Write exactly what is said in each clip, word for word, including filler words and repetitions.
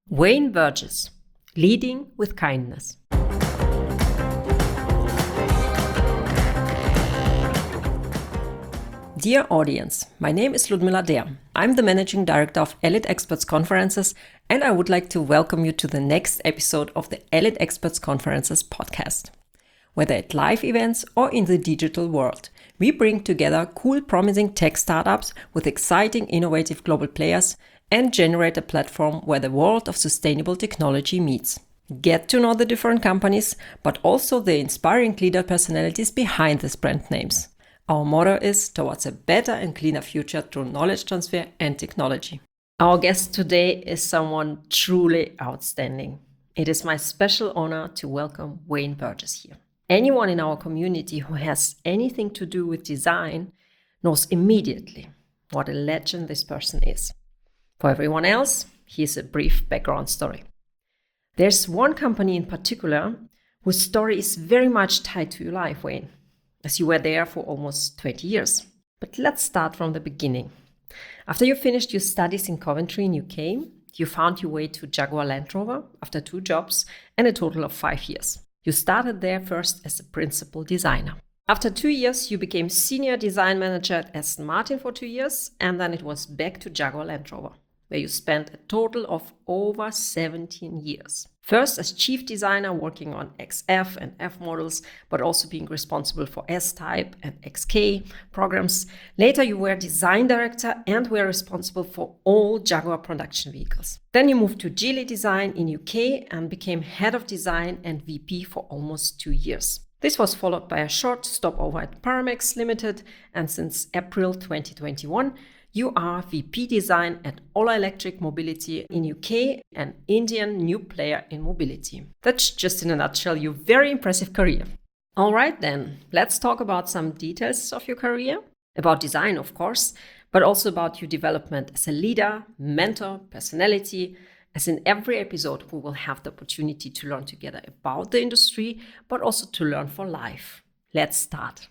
Wayne Burgess, Leading with Kindness. Dear audience, my name is Ludmila Der. I'm the Managing Director of Elite Experts Conferences, and I would like to welcome you to the next episode of the Elite Experts Conferences podcast. Whether at live events or in the digital world, we bring together cool, promising tech startups with exciting, innovative global players and generate a platform where the world of sustainable technology meets. Get to know the different companies, but also the inspiring leader personalities behind these brand names. Our motto is towards a better and cleaner future through knowledge transfer and technology. Our guest today is someone truly outstanding. It is my special honor to welcome Wayne Burgess here. Anyone in our community who has anything to do with design knows immediately what a legend this person is. For everyone else, here's a brief background story. There's one company in particular whose story is very much tied to your life, Wayne, as you were there for almost twenty years. But let's start from the beginning. After you finished your studies in Coventry in U K, you found your way to Jaguar Land Rover after two jobs and a total of five years. You started there first as a principal designer. After two years, you became senior design manager at Aston Martin for two years, and then it was back to Jaguar Land Rover, where you spent a total of over seventeen years. First as chief designer working on X F and F models, but also being responsible for S-Type and X K programs. Later you were design director and were responsible for all Jaguar production vehicles. Then you moved to Geely Design in U K and became head of design and V P for almost two years. This was followed by a short stopover at Paramex Limited, and since April twenty twenty-one, you are V P Design at Ola Electric Mobility in U K, an Indian new player in mobility. That's just in a nutshell your very impressive career. All right then, let's talk about some details of your career, about design of course, but also about your development as a leader, mentor, personality. As in every episode, we will have the opportunity to learn together about the industry, but also to learn for life. Let's start.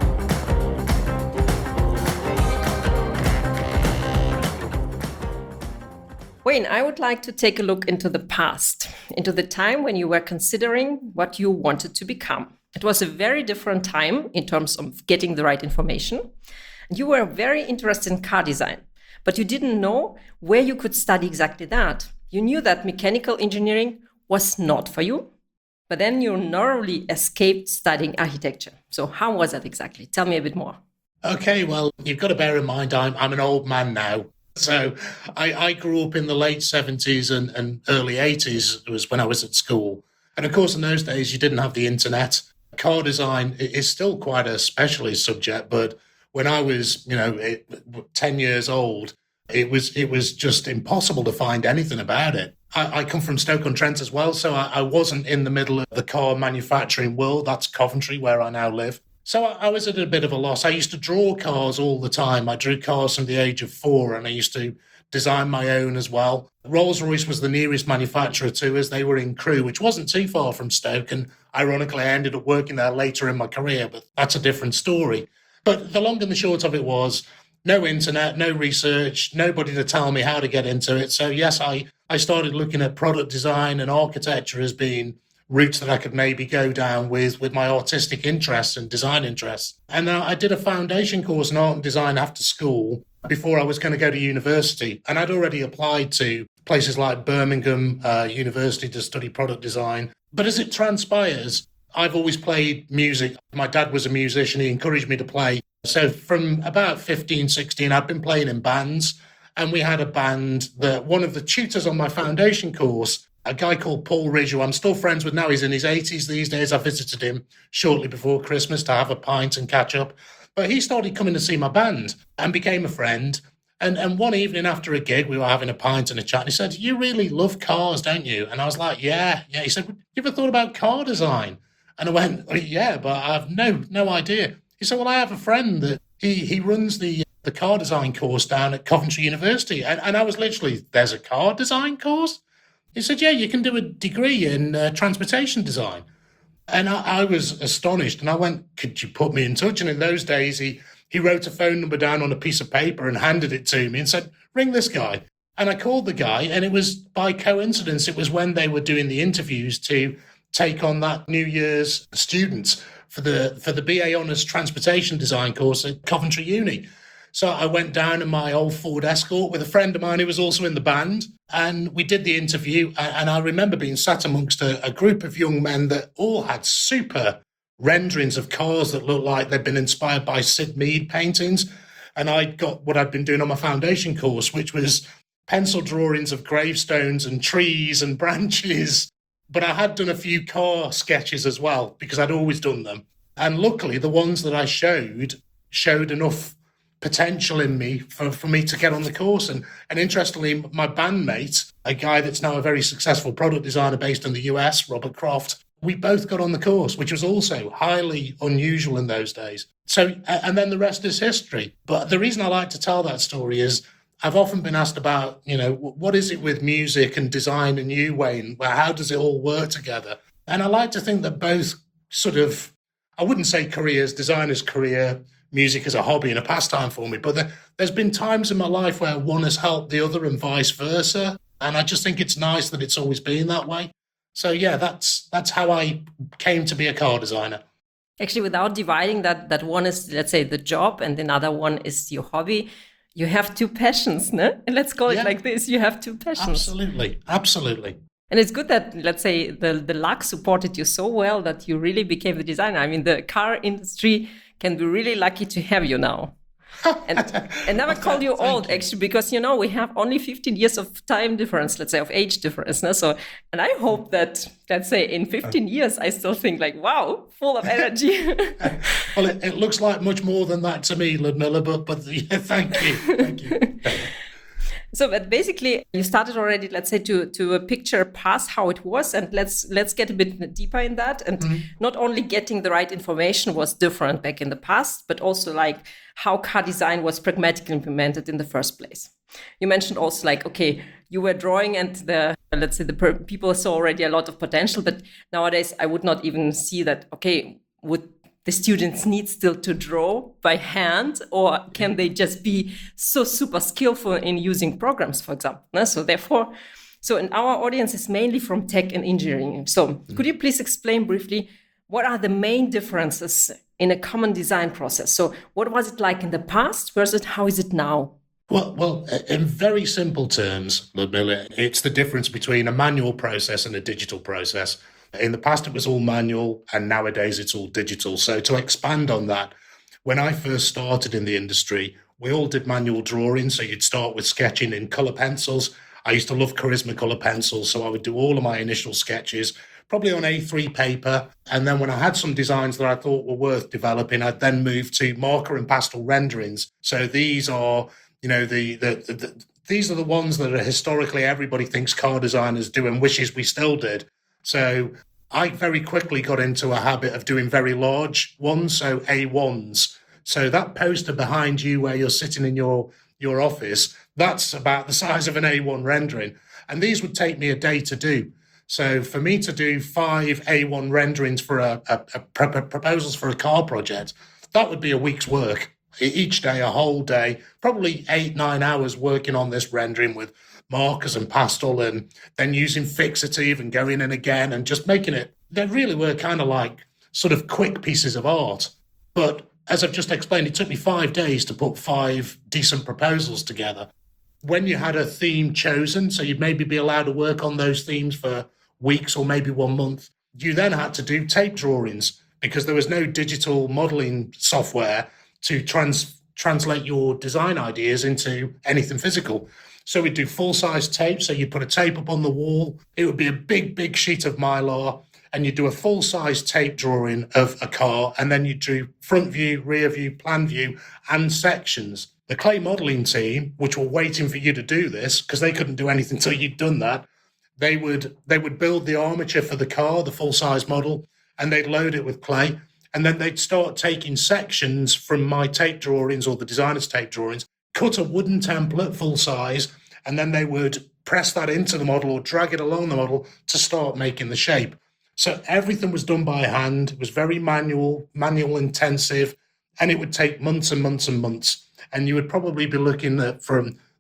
Wayne, I would like to take a look into the past, into the time when you were considering what you wanted to become. It was a very different time in terms of getting the right information. You were very interested in car design, but you didn't know where you could study exactly that. You knew that mechanical engineering was not for you, but then you narrowly escaped studying architecture. So how was that exactly? Tell me a bit more. Okay, well, you've got to bear in mind I'm, I'm an old man now. So I, I grew up in the late seventies and, and early eighties was when I was at school. And of course, in those days, you didn't have the internet. Car design is still quite a specialist subject. But when I was, you know, ten years old, it was it was just impossible to find anything about it. I, I come from Stoke-on-Trent as well, so I, I wasn't in the middle of the car manufacturing world. That's Coventry, where I now live. So I was at a bit of a loss. I used to draw cars all the time. I drew cars from the age of four, and I used to design my own as well. Rolls-Royce was the nearest manufacturer to us. They were in Crewe, which wasn't too far from Stoke. And ironically, I ended up working there later in my career, but that's a different story. But the long and the short of it was no internet, no research, nobody to tell me how to get into it. So yes, I, I started looking at product design and architecture as being routes that I could maybe go down with, with my artistic interests and design interests. And uh, I did a foundation course in art and design after school before I was going to go to university. And I'd already applied to places like Birmingham uh, University to study product design. But as it transpires, I've always played music. My dad was a musician. He encouraged me to play. So from about fifteen, sixteen, I've been playing in bands. And we had a band that one of the tutors on my foundation course, a guy called Paul Ridge, who I'm still friends with now. He's in his eighties these days. I visited him shortly before Christmas to have a pint and catch up. But he started coming to see my band and became a friend. And and one evening after a gig, we were having a pint and a chat. And he said, "You really love cars, don't you?" And I was like, yeah, yeah. He said, "You ever thought about car design?" And I went, oh, yeah, but I have no no idea. He said, "Well, I have a friend that he, he runs the the car design course down at Coventry University." And, and I was literally, there's a car design course? He said, "Yeah, you can do a degree in uh, transportation design." And I, I was astonished. And I went, "Could you put me in touch?" And in those days, he, he wrote a phone number down on a piece of paper and handed it to me and said, "Ring this guy." And I called the guy, and it was by coincidence, it was when they were doing the interviews to take on that New Year's students for the for the B A Honours Transportation Design course at Coventry Uni. So I went down in my old Ford Escort with a friend of mine who was also in the band, and we did the interview. And I remember being sat amongst a, a group of young men that all had super renderings of cars that looked like they'd been inspired by Sid Mead paintings. And I got what I'd been doing on my foundation course, which was pencil drawings of gravestones and trees and branches. But I had done a few car sketches as well, because I'd always done them. And luckily, the ones that I showed showed enough potential in me for, for me to get on the course. And, and interestingly, my bandmate, a guy that's now a very successful product designer based in the U S, Robert Croft, we both got on the course, which was also highly unusual in those days. So, and then the rest is history. But the reason I like to tell that story is I've often been asked about, you know, what is it with music and design and you, Wayne? Well, how does it all work together? And I like to think that both sort of, I wouldn't say careers, designer's career, music as a hobby and a pastime for me, but there, there's been times in my life where one has helped the other and vice versa. And I just think it's nice that it's always been that way. So yeah, that's that's how I came to be a car designer. Actually, without dividing that, that one is, let's say, the job and another one is your hobby, you have two passions, no? And let's call it yeah. like this. You have two passions. Absolutely. Absolutely. And it's good that, let's say, the, the luck supported you so well that you really became the designer. I mean, the car industry can be really lucky to have you now. And, and never call you old, you. actually, because, you know, we have only fifteen years of time difference, let's say, of age difference. No? So, and I hope that, let's say, in fifteen years, I still think like, wow, full of energy. Well, it, it looks like much more than that to me, Ludmilla, but, but yeah, thank you. Thank you. So, but basically, you started already, let's say, to to a picture past how it was, and let's let's get a bit deeper in that. And mm-hmm. not only getting the right information was different back in the past, but also like how car design was pragmatically implemented in the first place. You mentioned also like, okay, you were drawing, and the let's say the per- people saw already a lot of potential, but nowadays I would not even see that. Okay, would the students need still to draw by hand, or can they just be so super skillful in using programs, for example? So therefore, so in our audience is mainly from tech and engineering. So mm-hmm. could you please explain briefly what are the main differences in a common design process? So what was it like in the past versus how is it now? Well, well, in very simple terms, Ludmilla, it's the difference between a manual process and a digital process. In the past, it was all manual, and nowadays it's all digital. So to expand on that, when I first started in the industry, we all did manual drawing. So you'd start with sketching in colour pencils. I used to love Charisma colour pencils, so I would do all of my initial sketches, probably on A three paper. And then when I had some designs that I thought were worth developing, I'd then move to marker and pastel renderings. So these are, you know, the the, the, the these are the ones that are historically everybody thinks car designers do and wishes we still did. So I very quickly got into a habit of doing very large ones, so A ones. So that poster behind you where you're sitting in your, your office, that's about the size of an A one rendering. And these would take me a day to do. So for me to do five A one renderings for a, a, a proposals for a car project, that would be a week's work. Each day, a whole day, probably eight, nine hours working on this rendering with markers and pastel, and then using fixative and going in again and just making it. They really were kind of like sort of quick pieces of art. But as I've just explained, it took me five days to put five decent proposals together. When you had a theme chosen, so you'd maybe be allowed to work on those themes for weeks or maybe one month, you then had to do tape drawings because there was no digital modeling software to trans- translate your design ideas into anything physical. So we'd do full-size tape. So you'd put a tape up on the wall. It would be a big, big sheet of Mylar, and you'd do a full-size tape drawing of a car, and then you drew front view, rear view, plan view, and sections. The clay modelling team, which were waiting for you to do this, because they couldn't do anything until you'd done that, they would they would build the armature for the car, the full-size model, and they'd load it with clay. And then they'd start taking sections from my tape drawings or the designer's tape drawings, cut a wooden template full size, and then they would press that into the model or drag it along the model to start making the shape. So everything was done by hand. It was very manual, manual intensive, and it would take months and months and months. And you would probably be looking at from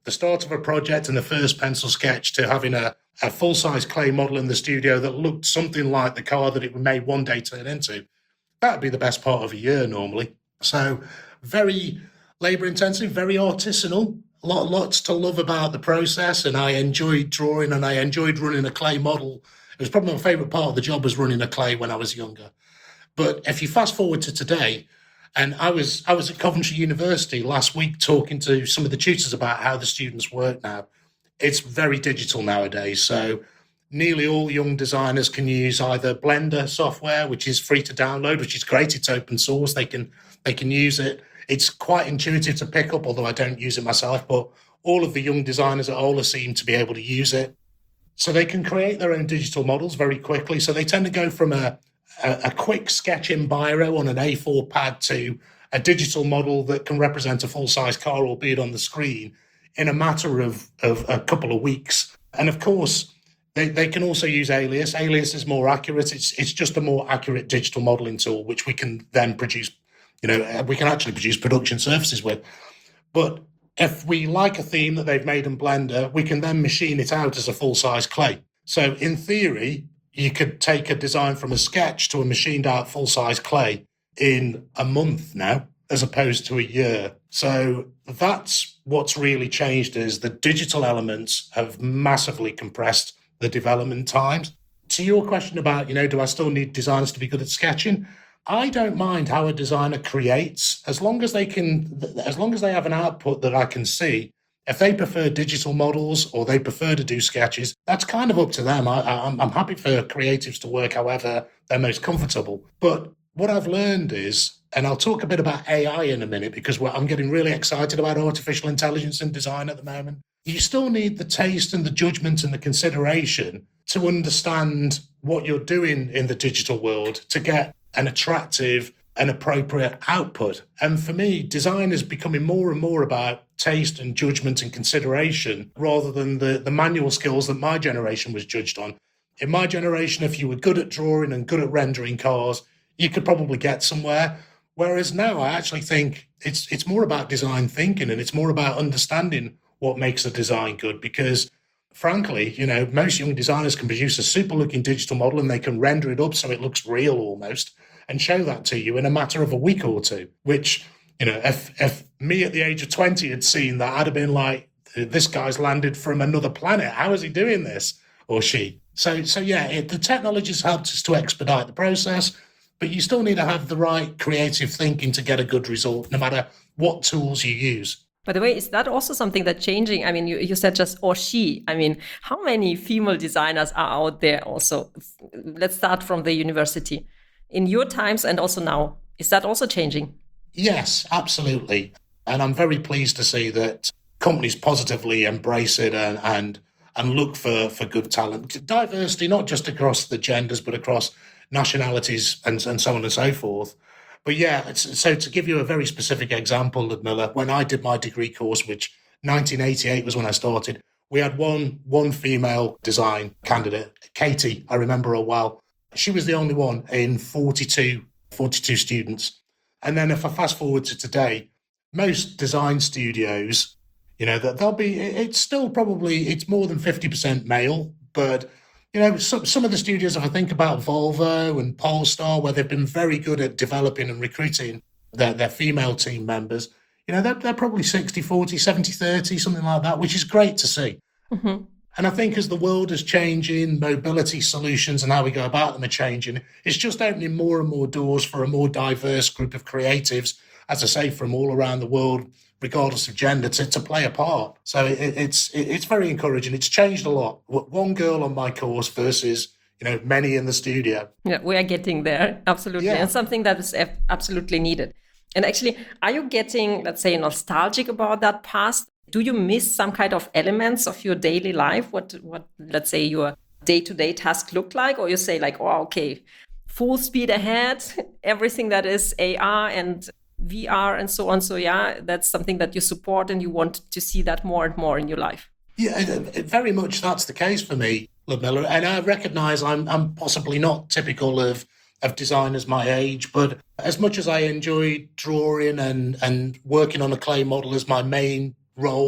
the start of a project and the first pencil sketch to having a, a full-size clay model in the studio that looked something like the car that it may one day turn into, that would be the best part of a year normally. So very labour-intensive, very artisanal, lot, lots to love about the process, and I enjoyed drawing and I enjoyed running a clay model. It was probably my favourite part of the job was running a clay when I was younger. But if you fast forward to today, and I was I was at Coventry University last week talking to some of the tutors about how the students work now. It's very digital nowadays. So nearly all young designers can use either Blender software, which is free to download, which is great. It's open source. They can they can use it. It's quite intuitive to pick up, although I don't use it myself. But all of the young designers at Ola seem to be able to use it. So they can create their own digital models very quickly. So they tend to go from a a quick sketch in Biro on an A four pad to a digital model that can represent a full-size car, albeit on the screen, in a matter of, of a couple of weeks. And of course, they, they can also use Alias. Alias is more accurate. It's it's just a more accurate digital modeling tool, which we can then produce, you know, we can actually produce production surfaces with. But if we like a theme that they've made in Blender, we can then machine it out as a full-size clay. So in theory, you could take a design from a sketch to a machined out full-size clay in a month now, as opposed to a year. So that's what's really changed, is the digital elements have massively compressed the development times. To your question about, you know, do I still need designers to be good at sketching? I don't mind how a designer creates, as long as they can, as long as they have an output that I can see. If they prefer digital models or they prefer to do sketches, that's kind of up to them. I, I'm, I'm happy for creatives to work however they're most comfortable. But what I've learned is, and I'll talk a bit about A I in a minute, because I'm getting really excited about artificial intelligence in design at the moment. You still need the taste and the judgment and the consideration to understand what you're doing in the digital world to get an attractive and appropriate output. And for me, design is becoming more and more about taste and judgment and consideration rather than the, the manual skills that my generation was judged on. In my generation, if you were good at drawing and good at rendering cars, you could probably get somewhere. Whereas now I actually think it's it's more about design thinking, and it's more about understanding what makes a design good, because frankly, you know, most young designers can produce a super looking digital model and they can render it up so it looks real almost and show that to you in a matter of a week or two, which, you know, if if me at the age of twenty had seen that, I'd have been like, this guy's landed from another planet. How is he doing this? Or she? So, so yeah, it, the technology's helped us to expedite the process, but you still need to have the right creative thinking to get a good result, no matter what tools you use. By the way, is that also something that's changing? I mean, you, you said just or she. I mean, how many female designers are out there also? Let's start from the university. In your times and also now, is that also changing? Yes, absolutely. And I'm very pleased to see that companies positively embrace it and and, and look for, for good talent. Diversity, not just across the genders, but across nationalities and, and so on and so forth. But yeah, it's, so to give you a very specific example, Ludmilla, when I did my degree course, which nineteen eighty-eight was when I started, we had one one female design candidate, Katie, I remember her well. She was the only one in forty-two, forty-two students. And then if I fast forward to today, most design studios, you know, that they'll be, it's still probably, it's more than fifty percent male, but you know, some, some of the studios, if I think about Volvo and Polestar, where they've been very good at developing and recruiting their, their female team members, you know, they're, they're probably sixty forty, seventy thirty, something like that, which is great to see. Mm-hmm. And I think as the world is changing, mobility solutions and how we go about them are changing, it's just opening more and more doors for a more diverse group of creatives, as I say, from all around the world, regardless of gender, to, to play a part. So it, it's it, it's very encouraging. It's changed a lot. One girl on my course versus, you know, many in the studio. Yeah, we are getting there. Absolutely. Yeah. And something that is absolutely needed. And actually, are you getting, let's say, nostalgic about that past? Do you miss some kind of elements of your daily life? What, what let's say, your day-to-day task look like? Or you say like, oh, okay, full speed ahead, everything that is A R and V R and so on. So yeah, that's something that you support and you want to see that more and more in your life. Yeah, very much that's the case for me, Ludmilla. And I recognise I'm I'm possibly not typical of of designers my age, but as much as I enjoy drawing and, and working on a clay model as my main role,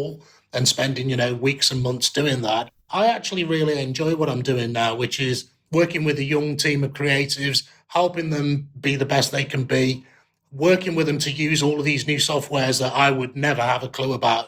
and spending, you know, weeks and months doing that. I actually really enjoy what I'm doing now, which is working with a young team of creatives, helping them be the best they can be, working with them to use all of these new softwares that I would never have a clue about.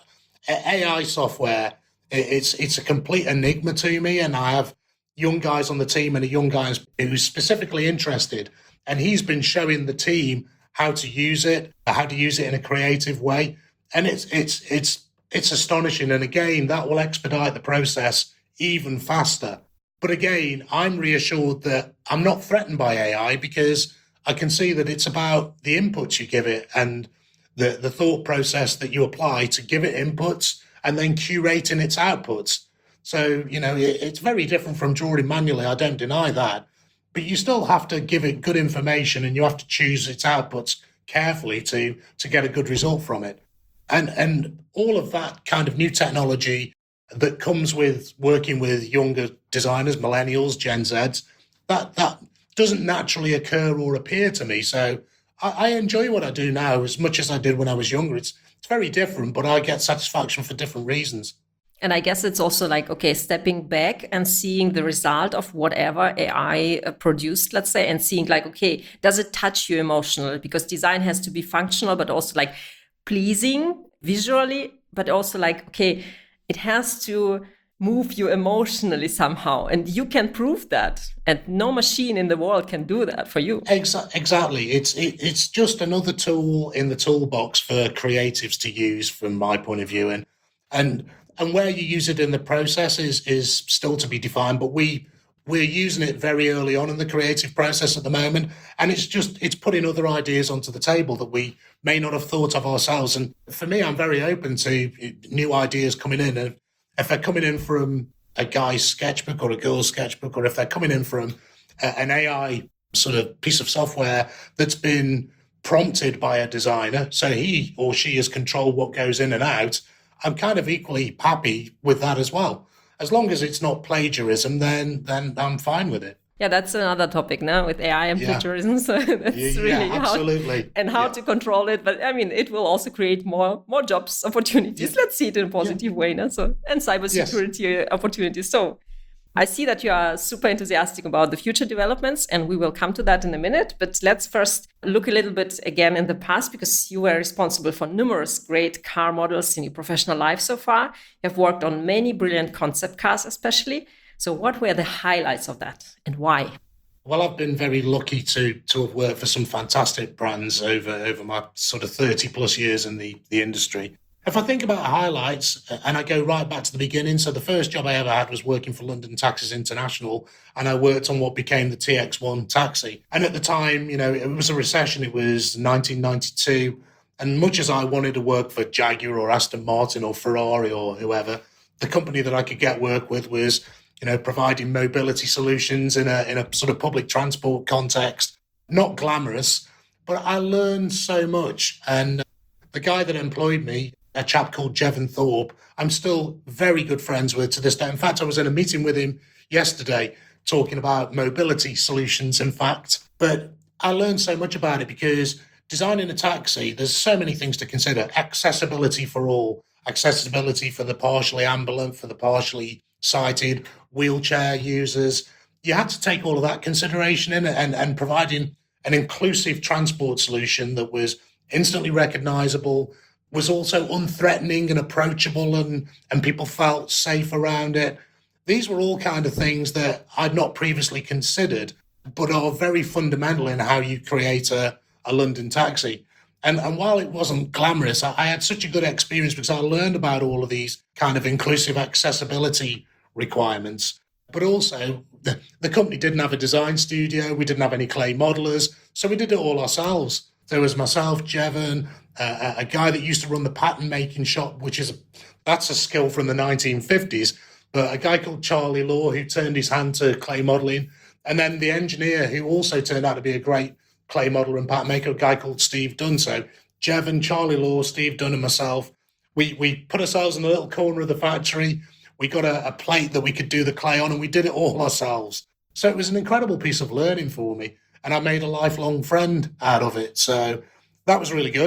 A I software, it's it's a complete enigma to me, and I have young guys on the team and a young guy who's specifically interested, and he's been showing the team how to use it, how to use it in a creative way, and it's it's it's it's astonishing. And again, that will expedite the process even faster. But again, I'm reassured that I'm not threatened by A I because I can see that it's about the inputs you give it and the, the thought process that you apply to give it inputs and then curating its outputs. So, you know, it, it's very different from drawing manually. I don't deny that. But you still have to give it good information and you have to choose its outputs carefully to, to get a good result from it. And, and all of that kind of new technology that comes with working with younger designers, millennials, Gen Zs, that, that doesn't naturally occur or appear to me. So I, I enjoy what I do now as much as I did when I was younger. It's, it's very different, but I get satisfaction for different reasons. And I guess it's also like, okay, stepping back and seeing the result of whatever A I produced, let's say, and seeing like, okay, does it touch you emotionally? Because design has to be functional, but also like pleasing visually, but also like, okay, it has to move you emotionally somehow. And you can prove that. And no machine in the world can do that for you. Exa- exactly. It's it, it's just another tool in the toolbox for creatives to use from my point of view. And and and where you use it in the process is, is still to be defined. But we, we're using it very early on in the creative process at the moment. And it's just, it's putting other ideas onto the table that we may not have thought of ourselves. And for me, I'm very open to new ideas coming in. And if they're coming in from a guy's sketchbook or a girl's sketchbook, or if they're coming in from a, an A I sort of piece of software that's been prompted by a designer, so he or she has controlled what goes in and out, I'm kind of equally happy with that as well. As long as it's not plagiarism, then then I'm fine with it. Yeah, that's another topic now with A I and plagiarism. Yeah. So that's yeah, really yeah, absolutely. How, and how yeah. to control it. But I mean, it will also create more more jobs opportunities. Yeah. Let's see it in a positive yeah. way. No? So and cybersecurity yes. opportunities. So I see that you are super enthusiastic about the future developments, and we will come to that in a minute. But let's first look a little bit again in the past, because you were responsible for numerous great car models in your professional life so far. You have worked on many brilliant concept cars, especially. So what were the highlights of that and why? Well, I've been very lucky to to have worked for some fantastic brands over, over my sort of thirty plus years in the, the industry. If I think about highlights, and I go right back to the beginning, so the first job I ever had was working for London Taxis International, and I worked on what became the T X one taxi. And at the time, you know, it was a recession. It was nineteen ninety-two. And much as I wanted to work for Jaguar or Aston Martin or Ferrari or whoever, the company that I could get work with was, you know, providing mobility solutions in a in a sort of public transport context. Not glamorous, but I learned so much. And the guy that employed me, a chap called Jevon Thorpe, I'm still very good friends with to this day. In fact, I was in a meeting with him yesterday talking about mobility solutions, in fact. But I learned so much about it because designing a taxi, there's so many things to consider. Accessibility for all, accessibility for the partially ambulant, for the partially sighted, wheelchair users. You had to take all of that consideration in and, and providing an inclusive transport solution that was instantly recognizable, was also unthreatening and approachable, and, and people felt safe around it. These were all kind of things that I'd not previously considered, but are very fundamental in how you create a, a London taxi. And, and while it wasn't glamorous, I, I had such a good experience because I learned about all of these kind of inclusive accessibility requirements. But also, the, the company didn't have a design studio. We didn't have any clay modelers. So we did it all ourselves. There was myself, Jevon, uh, a guy that used to run the pattern making shop, which is, a, that's a skill from the nineteen fifties, but a guy called Charlie Law who turned his hand to clay modeling. And then the engineer who also turned out to be a great clay modeler and pattern maker, a guy called Steve Dunn. So Jevon, Charlie Law, Steve Dunn and myself, we, we put ourselves in a little corner of the factory. We got a, a plate that we could do the clay on, and we did it all ourselves. So it was an incredible piece of learning for me. And I made a lifelong friend out of it. So that was really good.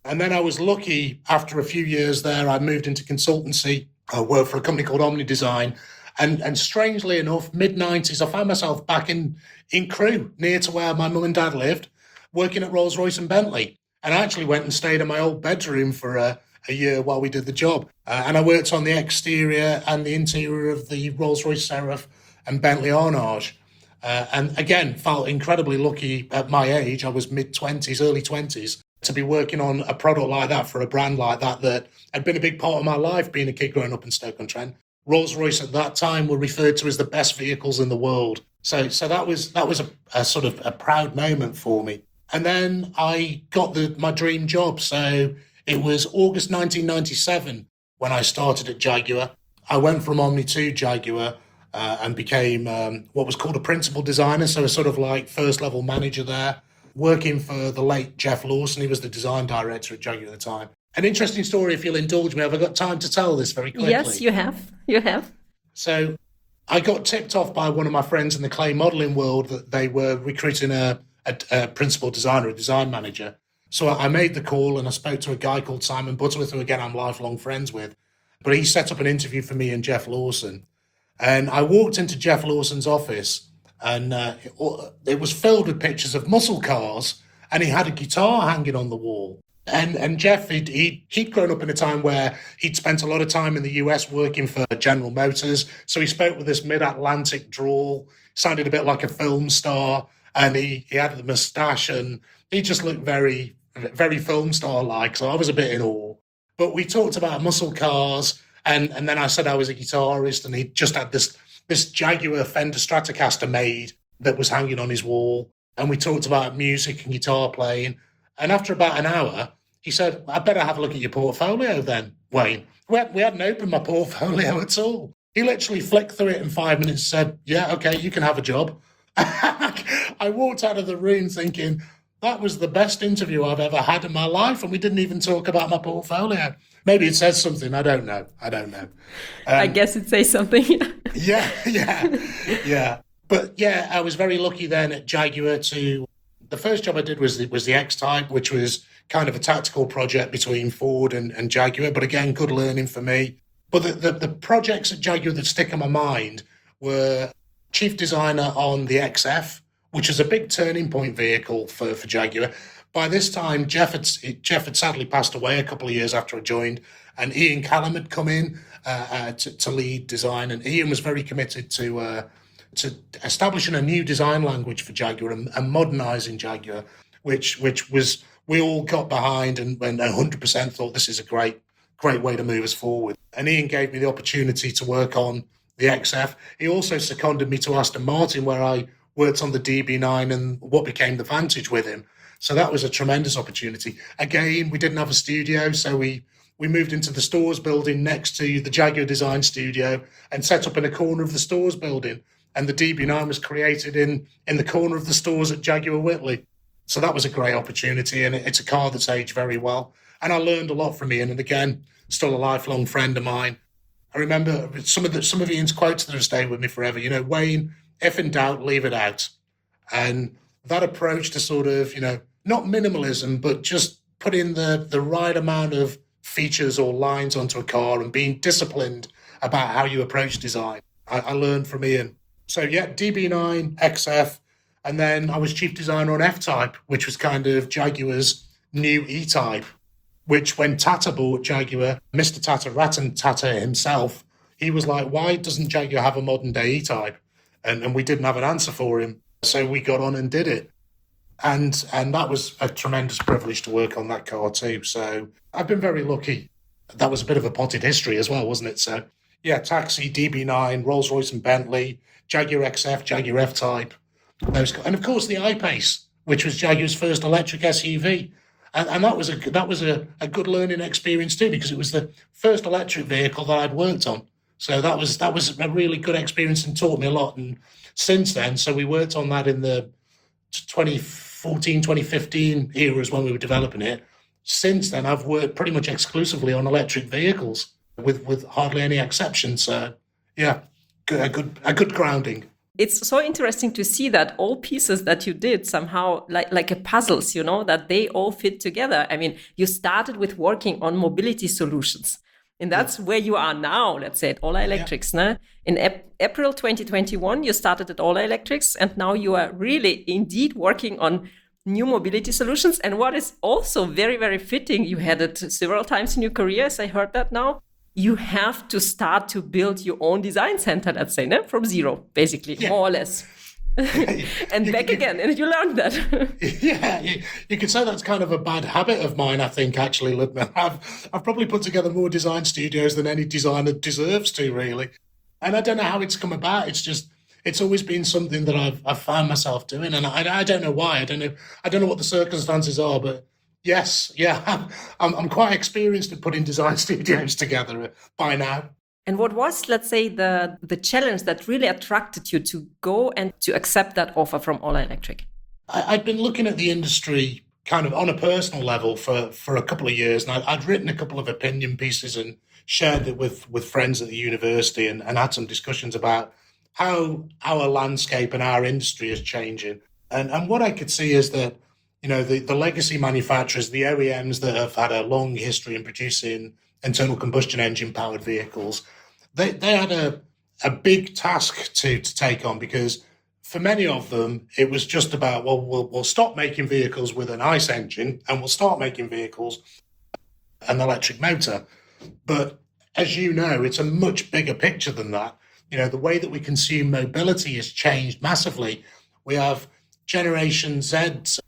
And then I was lucky, after a few years there, I moved into consultancy. I worked for a company called Omni Design. And, and strangely enough, mid nineties, I found myself back in, in Crewe, near to where my mum and dad lived, working at Rolls-Royce and Bentley. And I actually went and stayed in my old bedroom for a, a year while we did the job. Uh, and I worked on the exterior and the interior of the Rolls-Royce Seraph and Bentley Arnage. Uh, and again, felt incredibly lucky at my age. I was mid-twenties, early twenties, to be working on a product like that for a brand like that that had been a big part of my life, being a kid growing up in Stoke-on-Trent. Rolls-Royce at that time were referred to as the best vehicles in the world. So so that was that was a, a sort of a proud moment for me. And then I got the my dream job. So it was August nineteen ninety-seven when I started at Jaguar. I went from Omni to Jaguar uh, and became um, what was called a principal designer, so a sort of like first level manager there, working for the late Jeff Lawson. He was the design director at Jaguar at the time. An interesting story, if you'll indulge me. Have I got time to tell this very quickly? Yes, you have. You have. So I got tipped off by one of my friends in the clay modelling world that they were recruiting a, a, a principal designer, a design manager. So I made the call and I spoke to a guy called Simon Butterworth, who again I'm lifelong friends with. But he set up an interview for me and Jeff Lawson. And I walked into Jeff Lawson's office and uh, it, it was filled with pictures of muscle cars, and he had a guitar hanging on the wall. And and Jeff, he'd, he'd, he'd grown up in a time where he'd spent a lot of time in the U S working for General Motors. So he spoke with this mid-Atlantic drawl, sounded a bit like a film star, and he, he had the moustache, and he just looked very, very film star-like. So I was a bit in awe. But we talked about muscle cars, and, and then I said I was a guitarist, and he just had this, this Jaguar Fender Stratocaster made that was hanging on his wall. And we talked about music and guitar playing. And after about an hour, he said, I better have a look at your portfolio then, Wayne. We, had, we hadn't opened my portfolio at all. He literally flicked through it in five minutes and said, yeah, okay, you can have a job. I walked out of the room thinking, that was the best interview I've ever had in my life, and we didn't even talk about my portfolio. Maybe it says something. I don't know. I don't know. Um, I guess it says something. yeah, yeah, yeah. But yeah, I was very lucky then at Jaguar to... The first job I did was the, was the X-Type, which was kind of a tactical project between Ford and, and Jaguar, but again, good learning for me. But the, the, the projects at Jaguar that stick in my mind were chief designer on the X F, which was a big turning point vehicle for, for Jaguar. By this time, Jeff had, Jeff had sadly passed away a couple of years after I joined, and Ian Callum had come in uh, uh, to, to lead design, and Ian was very committed to... Uh, to establishing a new design language for Jaguar and, and modernising Jaguar, which which was, we all got behind and, and one hundred percent thought this is a great, great way to move us forward. And Ian gave me the opportunity to work on the X F. He also seconded me to Aston Martin, where I worked on the D B nine and what became the Vantage with him. So that was a tremendous opportunity. Again, we didn't have a studio, so we we moved into the stores building next to the Jaguar Design Studio and set up in a corner of the stores building. And the D B nine was created in, in the corner of the stores at Jaguar Whitley. So that was a great opportunity, and it's a car that's aged very well. And I learned a lot from Ian, and again, still a lifelong friend of mine. I remember some of the, some of Ian's quotes that have stayed with me forever. You know, Wayne, if in doubt, leave it out. And that approach to sort of, you know, not minimalism, but just putting the, the right amount of features or lines onto a car and being disciplined about how you approach design. I, I learned from Ian. So yeah, D B nine, X F, and then I was chief designer on F-Type, which was kind of Jaguar's new E-Type, which when Tata bought Jaguar, Mister Tata, Ratan Tata himself, he was like, why doesn't Jaguar have a modern day E-Type? And, and we didn't have an answer for him. So we got on and did it. And and that was a tremendous privilege to work on that car too. So I've been very lucky. That was a bit of a potted history as well, wasn't it? So yeah, Taxi, D B nine, Rolls-Royce and Bentley, Jaguar X F, Jaguar F-Type, those, and of course the I-Pace, which was Jaguar's first electric S U V, and, and that was a that was a, a good learning experience too, because it was the first electric vehicle that I'd worked on. So that was that was a really good experience and taught me a lot. And since then, so we worked on that in the twenty fourteen, twenty fifteen eras when we were developing it. Since then, I've worked pretty much exclusively on electric vehicles with with hardly any exceptions. So yeah. A good, a good grounding. It's so interesting to see that all pieces that you did somehow, like like a puzzles, you know, that they all fit together. I mean, you started with working on mobility solutions, and that's yeah. where you are now, let's say, at Ola Electrics. Yeah. No? In ap- April twenty twenty-one, you started at Ola Electrics, and now you are really indeed working on new mobility solutions. And what is also very, very fitting, you had it several times in your career, as I heard that now, you have to start to build your own design center, let's say, no? From zero, basically, yeah. more or less. and you, back you, again, and you learned that. yeah, you, you could say that's kind of a bad habit of mine, I think, actually, Ludmila. I've, I've probably put together more design studios than any designer deserves to, really. And I don't know how it's come about. It's just, it's always been something that I've, I've found myself doing. And I, I don't know why. I don't know, I don't know what the circumstances are, but yes, yeah, I'm, I'm quite experienced at putting design studios together by now. And what was, let's say, the, the challenge that really attracted you to go and to accept that offer from Ola Electric? I, I'd been looking at the industry kind of on a personal level for, for a couple of years. And I, I'd written a couple of opinion pieces and shared it with, with friends at the university and, and had some discussions about how our landscape and our industry is changing. And, and what I could see is that, you know, the, the legacy manufacturers, the O E Ms that have had a long history in producing internal combustion engine powered vehicles, they, they had a, a big task to, to take on, because for many of them, it was just about, well, we'll, we'll stop making vehicles with an ICE engine and we'll start making vehicles an electric motor. But as you know, it's a much bigger picture than that. You know, the way that we consume mobility has changed massively. We have Generation Z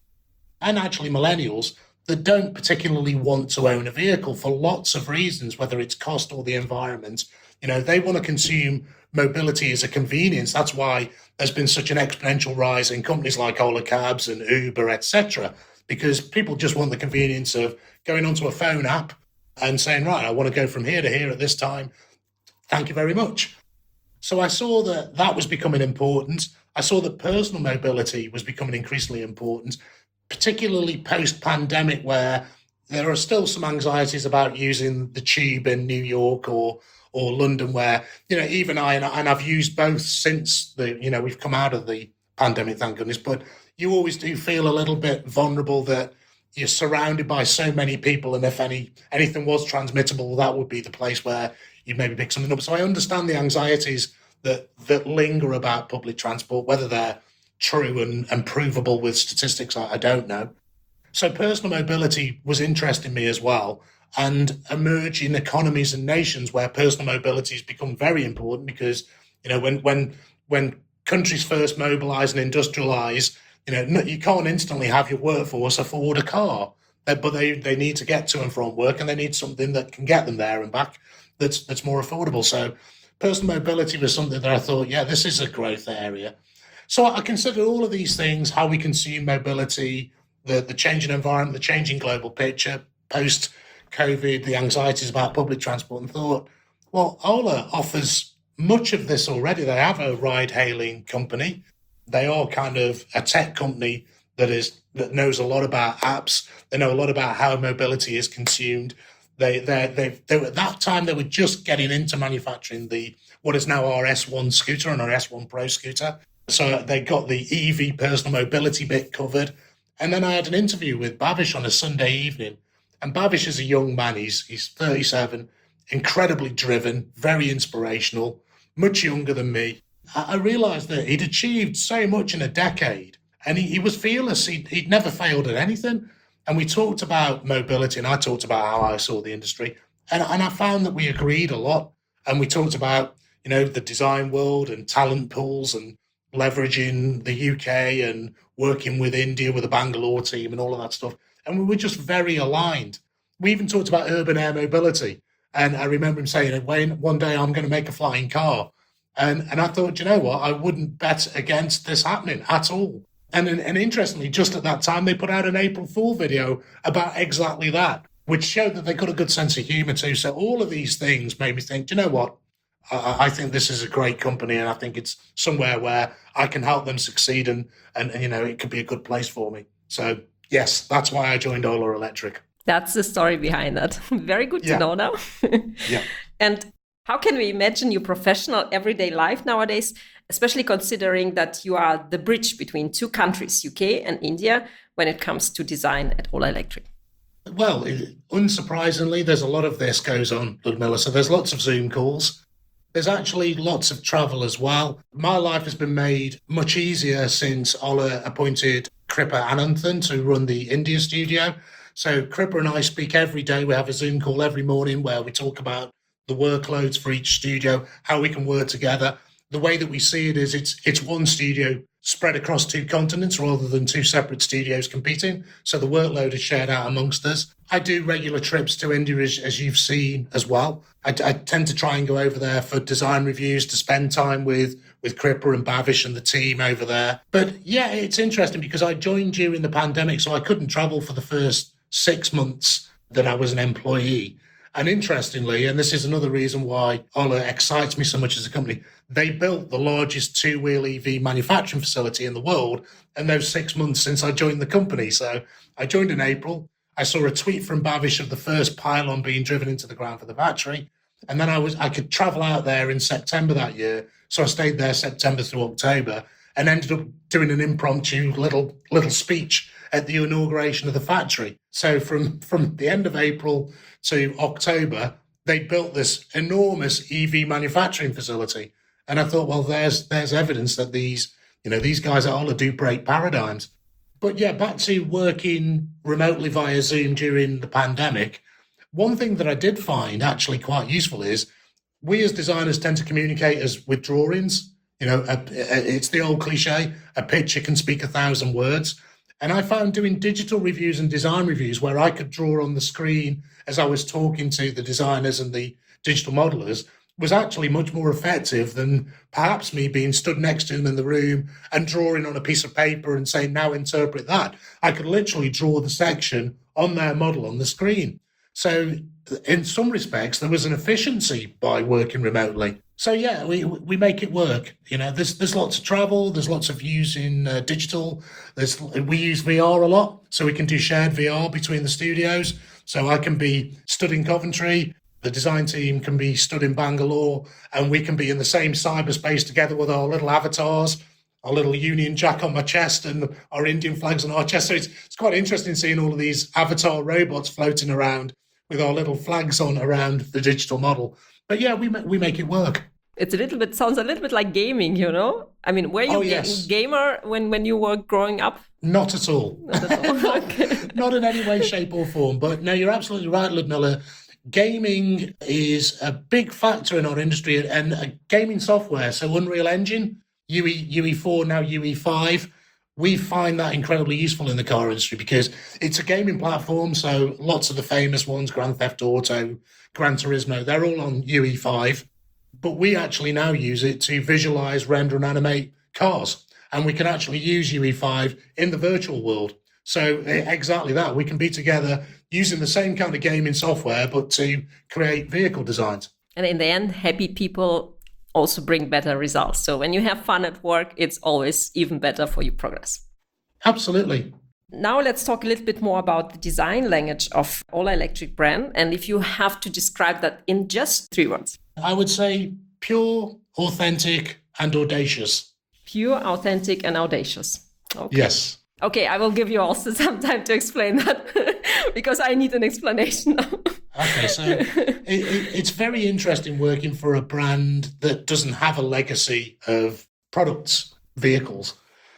and actually millennials that don't particularly want to own a vehicle for lots of reasons, whether it's cost or the environment. You know, they want to consume mobility as a convenience. That's why there's been such an exponential rise in companies like Ola Cabs and Uber, et cetera, because people just want the convenience of going onto a phone app and saying, right, I want to go from here to here at this time. Thank you very much. So I saw that that was becoming important. I saw that personal mobility was becoming increasingly important, particularly post-pandemic, where there are still some anxieties about using the tube in New York or or London, where, you know, even I, and, and I've used both since the, you know, we've come out of the pandemic, thank goodness, but you always do feel a little bit vulnerable that you're surrounded by so many people, and if any anything was transmittable, that would be the place where you maybe pick something up. So I understand the anxieties that that linger about public transport, whether they're true and, and provable with statistics, I, I don't know. So personal mobility was interesting me as well. And emerging economies and nations where personal mobility has become very important, because, you know, when when when countries first mobilize and industrialize, you know, you can't instantly have your workforce afford a car, but they, they need to get to and from work, and they need something that can get them there and back that's that's more affordable. So personal mobility was something that I thought, yeah, this is a growth area. So I considered all of these things, how we consume mobility, the, the changing environment, the changing global picture, post-COVID, the anxieties about public transport, and thought, well, Ola offers much of this already. They have a ride-hailing company. They are kind of a tech company that is that knows a lot about apps. They know a lot about how mobility is consumed. They, they, they, they were, at that time, they were just getting into manufacturing the what is now our S one scooter and our S one Pro scooter. So they got the E V personal mobility bit covered. And then I had an interview with Bhavish on a Sunday evening. And Bhavish is a young man. He's, he's thirty-seven, incredibly driven, very inspirational, much younger than me. I, I realized that he'd achieved so much in a decade, and he, he was fearless. He'd, he'd never failed at anything. And we talked about mobility, and I talked about how I saw the industry. And, and I found that we agreed a lot. And we talked about, you know, the design world and talent pools and leveraging the U K and working with India with the Bangalore team and all of that stuff. And we were just very aligned. We even talked about urban air mobility. And I remember him saying, Wayne, one day I'm going to make a flying car. And, and I thought, you know what, I wouldn't bet against this happening at all. And, and interestingly, just at that time, they put out an April Fool video about exactly that, which showed that they got a good sense of humor too. So all of these things made me think, do you know what? I, I think this is a great company, and I think it's somewhere where I can help them succeed, and, and, and you know, it could be a good place for me. So yes, that's why I joined Ola Electric. That's the story behind that. Very good yeah. to know now. yeah. And how can we imagine your professional everyday life nowadays? especially considering that you are the bridge between two countries, U K and India, when it comes to design at Ola Electric? Well, unsurprisingly, there's a lot of this goes on, Ludmilla. So there's lots of Zoom calls. There's actually lots of travel as well. My life has been made much easier since Ola appointed Kripa Ananthan to run the India studio. So Kripa and I speak every day. We have a Zoom call every morning where we talk about the workloads for each studio, how we can work together. The way that we see it is it's it's one studio spread across two continents rather than two separate studios competing. So the workload is shared out amongst us. I do regular trips to India, as, as you've seen as well. I, I tend to try and go over there for design reviews to spend time with, with Kripa and Bhavish and the team over there. But yeah, it's interesting because I joined during the pandemic, so I couldn't travel for the first six months that I was an employee. And interestingly, and this is another reason why Ola excites me so much as a company, they built the largest two-wheel E V manufacturing facility in the world in those six months since I joined the company. So I joined in April. I saw a tweet from Bhavish of the first pylon being driven into the ground for the battery. And then I was I could travel out there in September that year. So I stayed there September through October and ended up doing an impromptu little little speech at the inauguration of the factory. So from, from the end of April to October, they built this enormous E V manufacturing facility. And I thought, well, there's there's evidence that these, you know, these guys at Ola do break paradigms. But yeah, back to working remotely via Zoom during the pandemic. One thing that I did find actually quite useful is we as designers tend to communicate as with drawings. You know, a, a, it's the old cliche, a picture can speak a thousand words. And I found doing digital reviews and design reviews where I could draw on the screen as I was talking to the designers and the digital modelers was actually much more effective than perhaps me being stood next to them in the room and drawing on a piece of paper and saying, now interpret that. I could literally draw the section on their model on the screen. So in some respects, there was an efficiency by working remotely. So yeah, we we make it work. You know, there's there's lots of travel. There's lots of using uh, digital. There's we use V R a lot, so we can do shared V R between the studios. So I can be stood in Coventry, the design team can be stood in Bangalore, and we can be in the same cyberspace together with our little avatars, our little Union Jack on my chest, and our Indian flags on our chest. So it's it's quite interesting seeing all of these avatar robots floating around with our little flags on around the digital model. But yeah, we we make it work. It's a little bit, sounds a little bit like gaming, you know? I mean, were you oh, a yes. gamer when, when you were growing up? Not at all. Not at all. Okay. Not in any way, shape or form. But no, you're absolutely right, Ludmilla. Gaming is a big factor in our industry, and uh, gaming software, so Unreal Engine, U E, U E four, now U E five, we find that incredibly useful in the car industry because it's a gaming platform, so lots of the famous ones, Grand Theft Auto, Gran Turismo, they're all on U E five. But we actually now use it to visualize, render, and animate cars. And we can actually use U E five in the virtual world. So exactly that. We can be together using the same kind of gaming software, but to create vehicle designs. And in the end, happy people also bring better results. So when you have fun at work, it's always even better for your progress. Absolutely. Now let's talk a little bit more about the design language of Ola Electric brand. And if you have to describe that in just three words. I would say pure, authentic, and audacious. Pure, authentic, and audacious. Okay. Yes. Okay, I will give you also some time to explain that because I need an explanation now. Okay, so it, it, it's very interesting working for a brand that doesn't have a legacy of products, vehicles.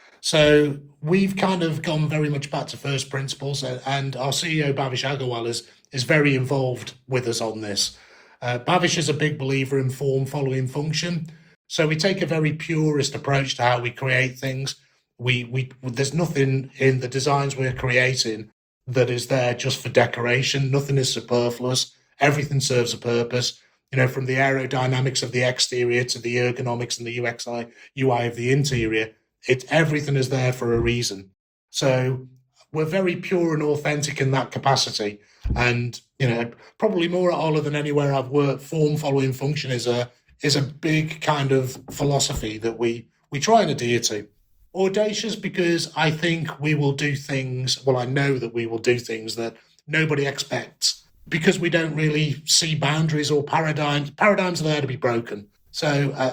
So we've kind of gone very much back to first principles, and our C E O, Bhavish Agarwal, is, is very involved with us on this. Uh, Bhavish is a big believer in form following function. So we take a very purist approach to how we create things. We we There's nothing in the designs we're creating that is there just for decoration. Nothing is superfluous. Everything serves a purpose. You know, from the aerodynamics of the exterior to the ergonomics and the U X I, U I of the interior, it everything is there for a reason. So we're very pure and authentic in that capacity. And, you know, probably more at Ola than anywhere I've worked, form following function is a is a big kind of philosophy that we we try and adhere to. Audacious because I think we will do things, well, I know that we will do things that nobody expects because we don't really see boundaries or paradigms. Paradigms are there to be broken. So uh,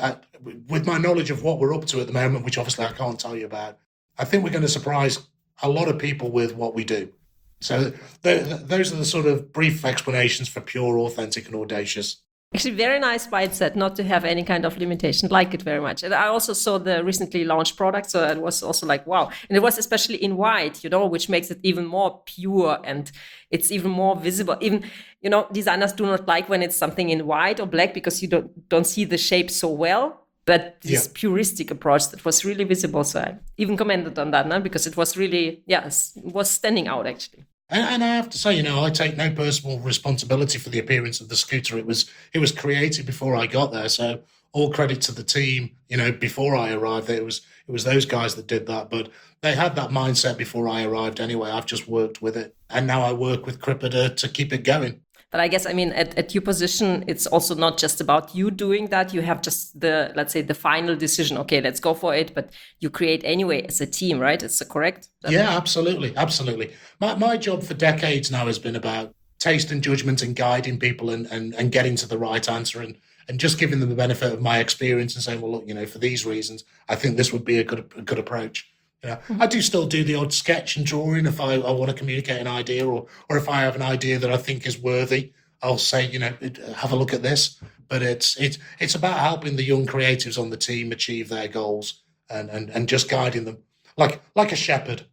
with my knowledge of what we're up to at the moment, which obviously I can't tell you about, I think we're going to surprise a lot of people with what we do. So th- th- those are the sort of brief explanations for pure, authentic, and audacious. Actually, very nice mindset not to have any kind of limitation. Like it very much. And I also saw the recently launched product, so it was also like, wow. And it was especially in white, you know, which makes it even more pure and it's even more visible. Even, you know, designers do not like when it's something in white or black because you don't don't see the shape so well. But this yeah. puristic approach that was really visible. So I even commented on that, no? Because it was really, yes, it was standing out actually. And, and I have to say, you know, I take no personal responsibility for the appearance of the scooter. It was it was created before I got there, so all credit to the team. You know, before I arrived, it was it was those guys that did that. But they had that mindset before I arrived anyway. I've just worked with it, and now I work with Cripita to keep it going. But I guess, I mean, at, at your position, it's also not just about you doing that. You have just the, let's say, the final decision. Okay, let's go for it. But you create anyway as a team, right? Is that correct? Yeah, absolutely. Absolutely. My my job for decades now has been about taste and judgment and guiding people and, and, and getting to the right answer and, and just giving them the benefit of my experience and saying, well, look, you know, for these reasons, I think this would be a good a good approach. You know, mm-hmm. I do still do the odd sketch and drawing if I, I want to communicate an idea or or if I have an idea that I think is worthy, I'll say, you know, have a look at this. But it's it's it's about helping the young creatives on the team achieve their goals and and, and just guiding them like like a shepherd.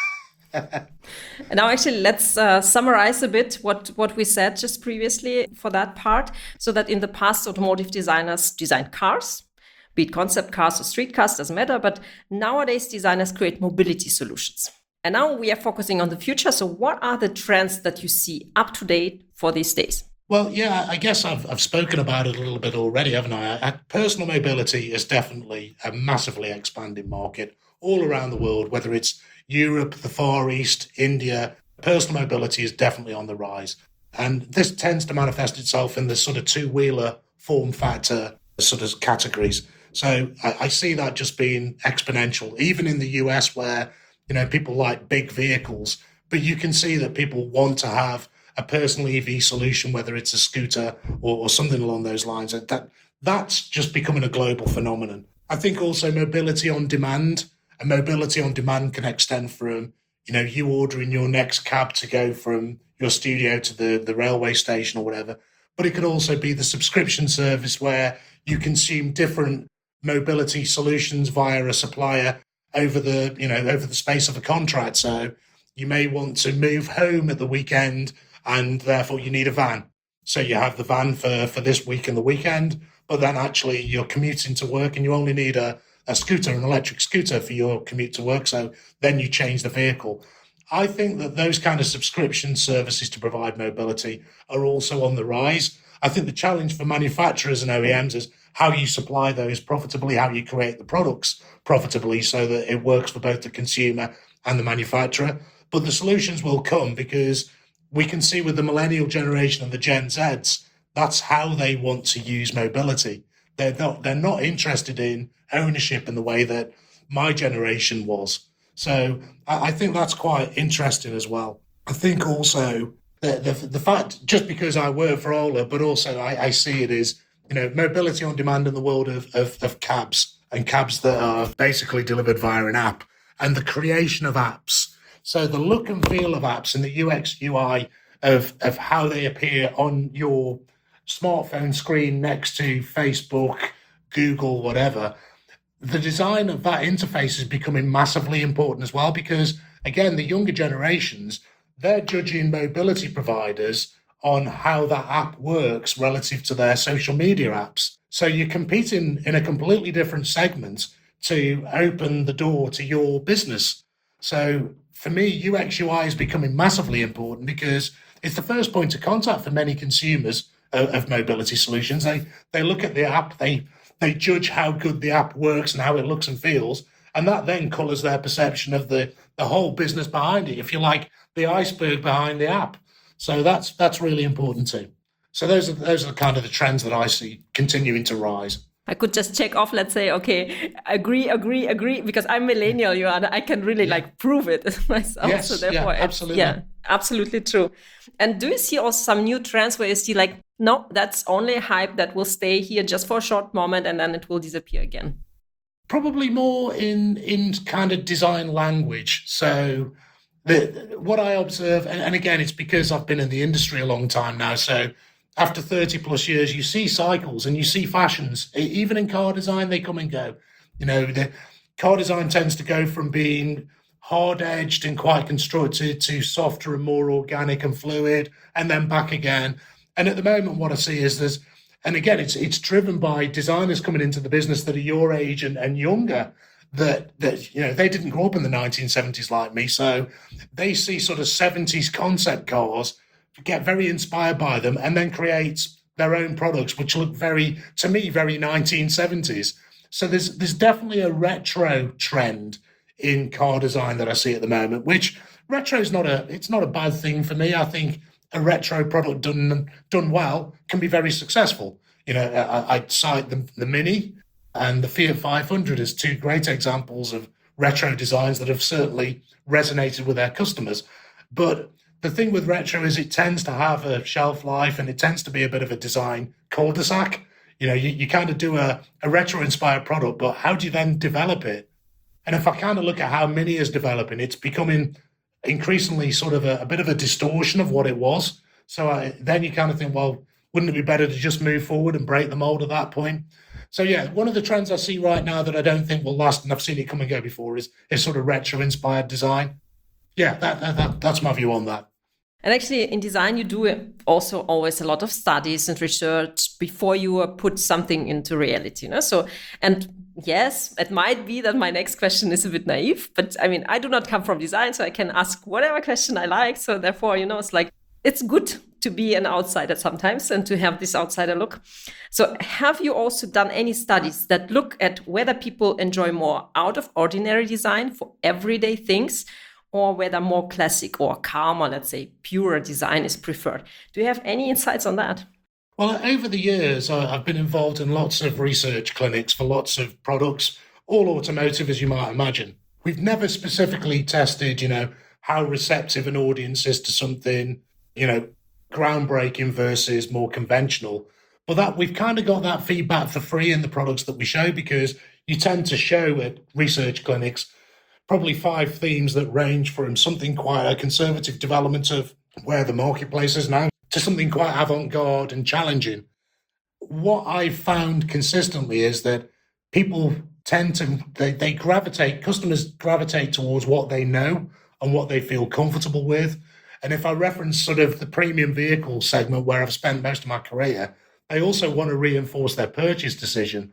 And now actually let's uh, summarize a bit what, what we said just previously for that part, so that in the past automotive designers designed cars, be it concept cars or street cars, doesn't matter, but nowadays designers create mobility solutions. And now we are focusing on the future. So what are the trends that you see up to date for these days? Well, yeah, I guess I've I've spoken about it a little bit already, haven't I? I personal mobility is definitely a massively expanding market all around the world, whether it's Europe, the Far East, India. Personal mobility is definitely on the rise. And this tends to manifest itself in the sort of two-wheeler form factor sort of categories. So I, I see that just being exponential, even in the U S where, you know, people like big vehicles, but you can see that people want to have a personal E V solution, whether it's a scooter or, or something along those lines. That that's just becoming a global phenomenon. I think also mobility on demand, and mobility on demand can extend from, you know, you ordering your next cab to go from your studio to the, the railway station or whatever. But it could also be the subscription service where you consume different mobility solutions via a supplier over the, you know, over the space of a contract. So you may want to move home at the weekend and therefore you need a van. So you have the van for, for this week and the weekend, but then actually you're commuting to work and you only need a, a scooter, an electric scooter for your commute to work. So then you change the vehicle. I think that those kind of subscription services to provide mobility are also on the rise. I think the challenge for manufacturers and O E Ms is how you supply those profitably, how you create the products profitably so that it works for both the consumer and the manufacturer. But the solutions will come because we can see with the millennial generation and the Gen Zs, that's how they want to use mobility. They're not, they're not interested in ownership in the way that my generation was. So I, I think that's quite interesting as well. I think also the, the, the fact, just because I work for Ola, but also I, I see it as, you know, mobility on demand in the world of, of, of cabs and cabs that are basically delivered via an app and the creation of apps. So the look and feel of apps and the U X, U I of, of how they appear on your smartphone screen next to Facebook, Google, whatever, the design of that interface is becoming massively important as well because, again, the younger generations, they're judging mobility providers on how that app works relative to their social media apps. So you're competing in a completely different segment to open the door to your business. So for me, U X U I is becoming massively important because it's the first point of contact for many consumers of, of mobility solutions. They they look at the app, they they judge how good the app works and how it looks and feels, and that then colours their perception of the, the whole business behind it, if you like, the iceberg behind the app. So that's that's really important too. So those are those are kind of the trends that I see continuing to rise. I could just check off, let's say, okay, agree, agree, agree, because I'm millennial, you and I can really yeah. like prove it myself. Yes, so therefore, yeah, absolutely. Yeah, absolutely true. And do you see also some new trends where you see like No, that's only a hype that will stay here just for a short moment and then it will disappear again. Probably more in in kind of design language. So the what I observe, and, and again, it's because I've been in the industry a long time now. So after thirty plus years, you see cycles and you see fashions. E- Even in car design, they come and go. You know, the car design tends to go from being hard edged and quite constructed to softer and more organic and fluid, and then back again. And at the moment, what I see is there's, and again, it's it's driven by designers coming into the business that are your age and, and younger. That that you know they didn't grow up in the nineteen seventies like me, so they see sort of seventies concept cars, get very inspired by them, and then create their own products, which look very, to me, very nineteen seventies. So there's there's definitely a retro trend in car design that I see at the moment, which retro is not a it's not a bad thing for me. I think a retro product done done well can be very successful. You know, I, I'd cite the, the Mini and the Fiat five hundred as two great examples of retro designs that have certainly resonated with their customers. But the thing with retro is it tends to have a shelf life and it tends to be a bit of a design cul-de-sac. You know, you, you kind of do a, a retro-inspired product, but how do you then develop it? And if I kind of look at how Mini is developing, it's becoming increasingly sort of a, a bit of a distortion of what it was. So I, then you kind of think, well, wouldn't it be better to just move forward and break the mold at that point? So yeah, one of the trends I see right now that I don't think will last, and I've seen it come and go before, is is sort of retro-inspired design. Yeah, that, that, that that's my view on that. And actually, in design, you do also always a lot of studies and research before you uh, put something into reality. You know? So, and yes, it might be that my next question is a bit naive, but I mean, I do not come from design, so I can ask whatever question I like. So therefore, you know, it's like, it's good to be an outsider sometimes and to have this outsider look. So have you also done any studies that look at whether people enjoy more out of ordinary design for everyday things, or whether more classic or calmer, let's say, purer design is preferred? Do you have any insights on that? Well, over the years, I've been involved in lots of research clinics for lots of products, all automotive, as you might imagine. We've never specifically tested, you know, how receptive an audience is to something, you know, groundbreaking versus more conventional. But that we've kind of got that feedback for free in the products that we show, because you tend to show at research clinics probably five themes that range from something quite a conservative development of where the marketplace is now to something quite avant-garde and challenging. What I've found consistently is that people tend to, they, they gravitate, customers gravitate towards what they know and what they feel comfortable with. And if I reference sort of the premium vehicle segment where I've spent most of my career, they also want to reinforce their purchase decision.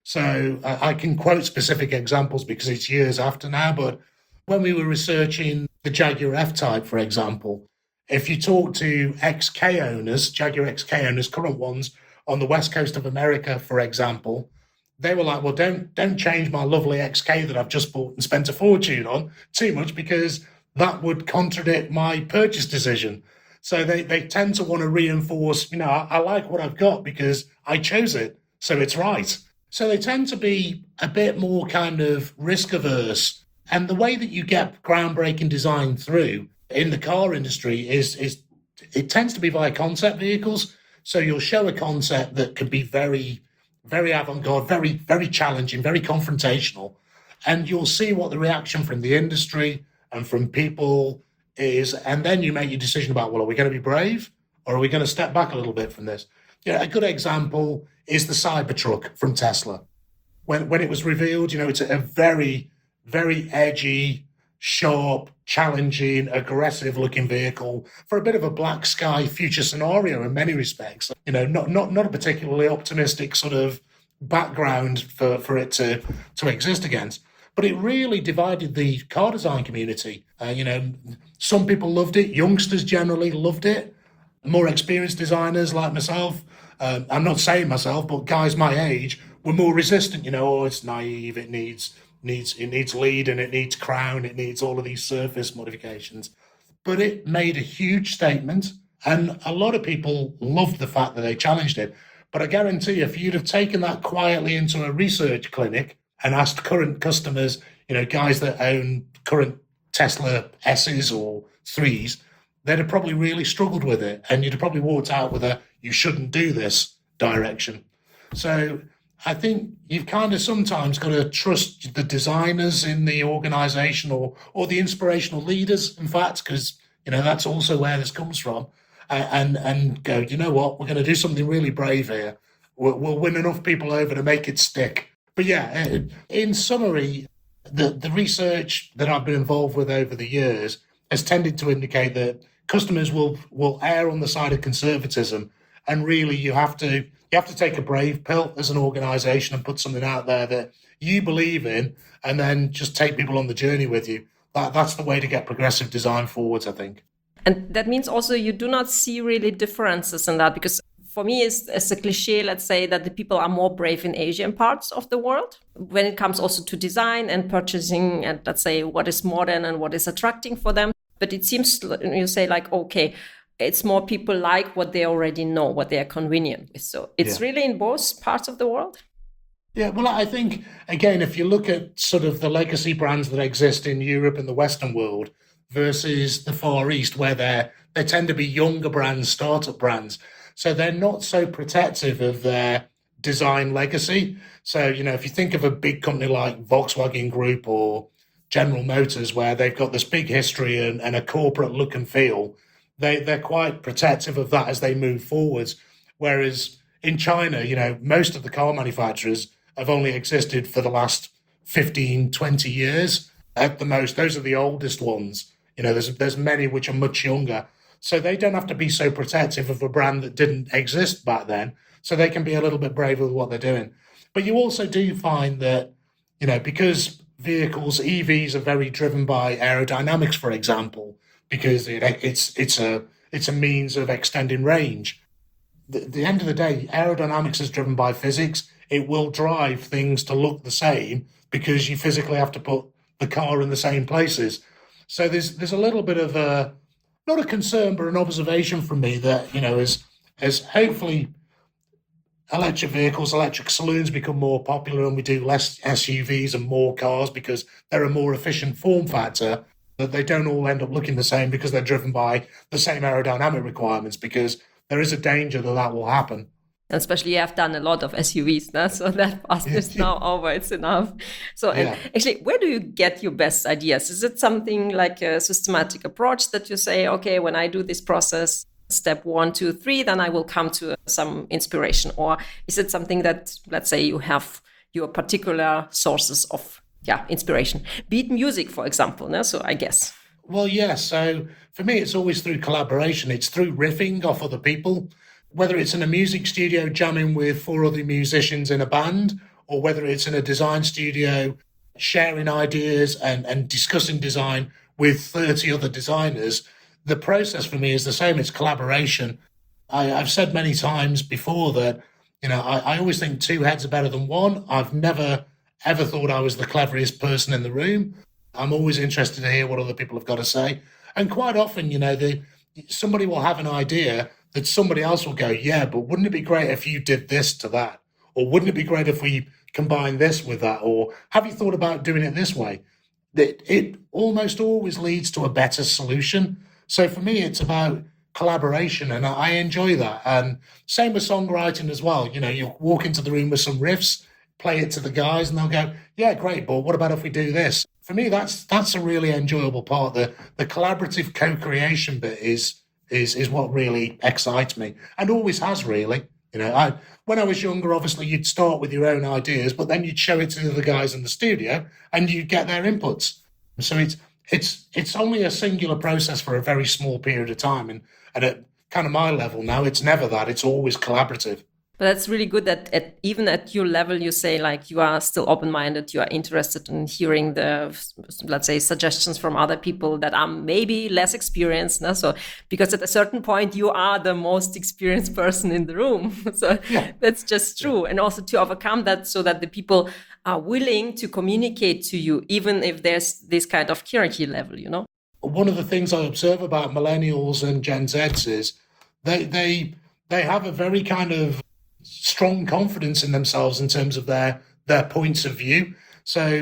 So I, I can quote specific examples because it's years after now, but when we were researching the Jaguar F-Type, for example, if you talk to X K owners, Jaguar X K owners, current ones on the west coast of America, for example, they were like, well, don't don't change my lovely X K that I've just bought and spent a fortune on too much, because that would contradict my purchase decision. So they, they tend to want to reinforce, you know, I, I like what I've got because I chose it, so it's right. So they tend to be a bit more kind of risk averse. And the way that you get groundbreaking design through in the car industry is, is it tends to be via concept vehicles. So you'll show a concept that could be very, very avant-garde, very, very challenging, very confrontational. And you'll see what the reaction from the industry and from people is. And then you make your decision about, well, are we going to be brave or are we going to step back a little bit from this? You know, a good example is the Cybertruck from Tesla. When when it was revealed, you know, it's a very, very edgy, sharp, challenging, aggressive-looking vehicle for a bit of a black sky future scenario in many respects. You know, not not not a particularly optimistic sort of background for, for it to, to exist against. But it really divided the car design community. Uh, you know, some people loved it. Youngsters generally loved it. More experienced designers like myself, um, I'm not saying myself, but guys my age were more resistant. You know, oh, it's naive. It needs needs it needs lead and it needs crown. It needs all of these surface modifications. But it made a huge statement, and a lot of people loved the fact that they challenged it. But I guarantee you, if you'd have taken that quietly into a research clinic and asked current customers, you know, guys that own current Tesla S's or threes, they'd have probably really struggled with it, and you'd have probably walked out with a "you shouldn't do this" direction. So I think you've kind of sometimes got to trust the designers in the organization, or or the inspirational leaders, in fact, because you know that's also where this comes from, uh, and and go, you know what, we're going to do something really brave here. We'll, we'll win enough people over to make it stick. But yeah, uh, in summary, the the research that I've been involved with over the years has tended to indicate that customers will will err on the side of conservatism, and really you have to. You have to take a brave pill as an organization and put something out there that you believe in, and then just take people on the journey with you. That, that's the way to get progressive design forwards, I think. And that means also you do not see really differences in that, because for me, it's, it's a cliche, let's say, that the people are more brave in Asian parts of the world when it comes also to design and purchasing, and let's say what is modern and what is attracting for them. But it seems you say like, okay, it's more people like what they already know, what they are convenient with. So it's yeah. really in both parts of the world. Yeah, well, I think, again, if you look at sort of the legacy brands that exist in Europe and the Western world versus the Far East, where they're, they tend to be younger brands, startup brands. So they're not so protective of their design legacy. So, you know, if you think of a big company like Volkswagen Group or General Motors, where they've got this big history and, and a corporate look and feel, They, they're quite protective of that as they move forwards. Whereas in China, you know, most of the car manufacturers have only existed for the last fifteen, twenty years at the most. Those are the oldest ones. You know, there's there's many which are much younger. So they don't have to be so protective of a brand that didn't exist back then. So they can be a little bit braver with what they're doing. But you also do find that, you know, because vehicles, E Vs are very driven by aerodynamics, for example, because it, it's it's a it's a means of extending range. At the, the end of the day, aerodynamics is driven by physics. It will drive things to look the same because you physically have to put the car in the same places. So there's there's a little bit of a, not a concern, but an observation from me that, you know, as as hopefully electric vehicles, electric saloons become more popular and we do less S U Vs and more cars because they're a more efficient form factor, that they don't all end up looking the same because they're driven by the same aerodynamic requirements, because there is a danger that that will happen. Especially you have done a lot of S U Vs now, so that part is now over, it's enough. So yeah. Actually, where do you get your best ideas? Is it something like a systematic approach that you say, okay, when I do this process, step one, two, three, then I will come to some inspiration? Or is it something that, let's say, you have your particular sources of yeah, inspiration? Be it music, for example, no? So I guess. Well, yeah. So for me, it's always through collaboration. It's through riffing off other people, whether it's in a music studio jamming with four other musicians in a band, or whether it's in a design studio sharing ideas and, and discussing design with thirty other designers. The process for me is the same. It's collaboration. I, I've said many times before that, you know, I, I always think two heads are better than one. I've never ever thought I was the cleverest person in the room. I'm always interested to hear what other people have got to say. And quite often, you know, the, somebody will have an idea that somebody else will go, yeah, but wouldn't it be great if you did this to that? Or wouldn't it be great if we combine this with that? Or have you thought about doing it this way? It, it almost always leads to a better solution. So for me, it's about collaboration, and I enjoy that. And same with songwriting as well. You know, you walk into the room with some riffs, play it to the guys, and they'll go, yeah, great, but what about if we do this? For me, that's that's a really enjoyable part. The the collaborative co-creation bit is is is what really excites me, and always has, really. You know, I when I was younger, obviously you'd start with your own ideas, but then you'd show it to the other guys in the studio and you'd get their inputs. So it's it's it's only a singular process for a very small period of time, and, and at kind of my level now, it's never that. It's always collaborative. But that's really good that at, even at your level, you say like you are still open-minded, you are interested in hearing the, let's say, suggestions from other people that are maybe less experienced. No? So, because at a certain point, you are the most experienced person in the room. So yeah. That's just true. And also to overcome that so that the people are willing to communicate to you, even if there's this kind of hierarchy level, you know? One of the things I observe about millennials and Gen Zs is they they they have a very kind of strong confidence in themselves in terms of their their points of view. So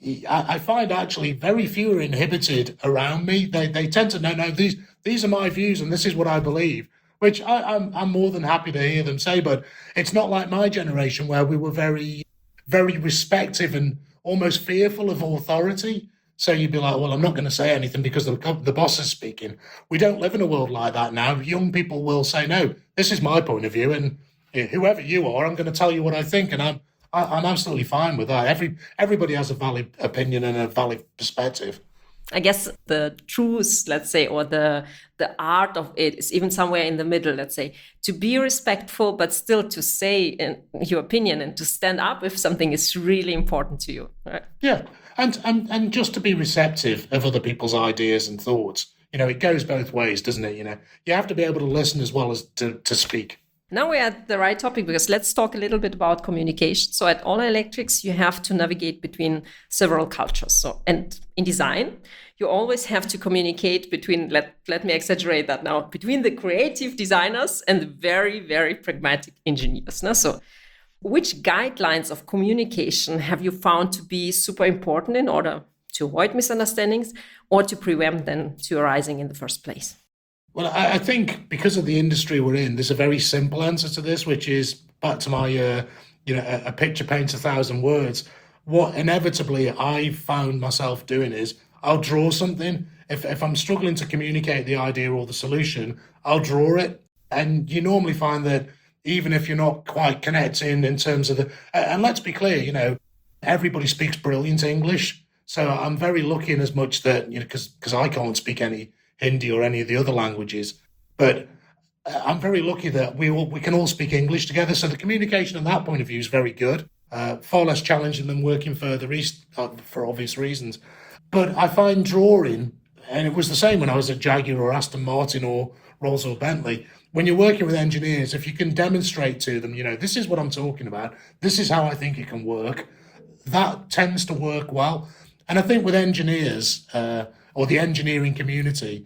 I, I find actually very few are inhibited around me. They they tend to know, no, these these are my views and this is what I believe, which I, I'm I'm more than happy to hear them say. But it's not like my generation where we were very very respective and almost fearful of authority. So you'd be like, well, I'm not going to say anything because the, the boss is speaking. We don't live in a world like that now. Young people will say, no, this is my point of view, and whoever you are, I'm going to tell you what I think, and I'm I, I'm absolutely fine with that. Every everybody has a valid opinion and a valid perspective. I guess the truth, let's say, or the the art of it is even somewhere in the middle, let's say, to be respectful, but still to say in your opinion and to stand up if something is really important to you. Right? Yeah, and, and and just to be receptive of other people's ideas and thoughts. You know, it goes both ways, doesn't it? You know, you have to be able to listen as well as to, to speak. Now we're at the right topic because let's talk a little bit about communication. So at All Electrics, you have to navigate between several cultures. So, and in design, you always have to communicate between, let, let me exaggerate that now, between the creative designers and the very, very pragmatic engineers. No? So which guidelines of communication have you found to be super important in order to avoid misunderstandings or to prevent them to arising in the first place? Well, I, I think because of the industry we're in, there's a very simple answer to this, which is back to my, uh, you know, a, a picture paints a thousand words. What inevitably I found myself doing is I'll draw something. If if I'm struggling to communicate the idea or the solution, I'll draw it. And you normally find that even if you're not quite connecting in terms of the, and let's be clear, you know, everybody speaks brilliant English. So I'm very lucky in as much that, you know, because because I can't speak any Hindi or any of the other languages, but I'm very lucky that we all, we can all speak English together. So the communication on that point of view is very good, uh, far less challenging than working further east uh, for obvious reasons. But I find drawing, and it was the same when I was at Jaguar or Aston Martin or Rolls or Bentley, when you're working with engineers, if you can demonstrate to them, you know, this is what I'm talking about, this is how I think it can work, that tends to work well. And I think with engineers, uh, or the engineering community,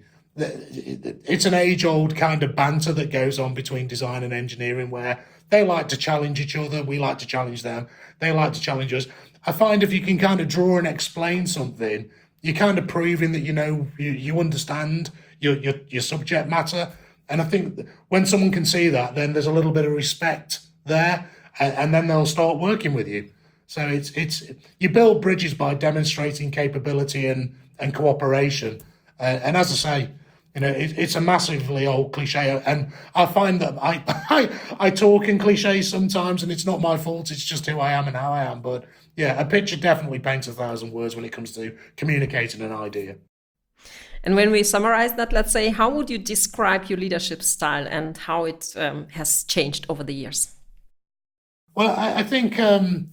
it's an age-old kind of banter that goes on between design and engineering where they like to challenge each other, we like to challenge them, they like to challenge us. I find if you can kind of draw and explain something, you're kind of proving that you know, you, you understand your, your, your subject matter. And I think when someone can see that, then there's a little bit of respect there, and, and then they'll start working with you. So it's it's you build bridges by demonstrating capability and and cooperation. Uh, and as I say, you know, it, it's a massively old cliche. And I find that I, I I talk in cliches sometimes, and it's not my fault. It's just who I am and how I am. But yeah, a picture definitely paints a thousand words when it comes to communicating an idea. And when we summarize that, let's say, how would you describe your leadership style and how it um, has changed over the years? Well, I, I think... Um,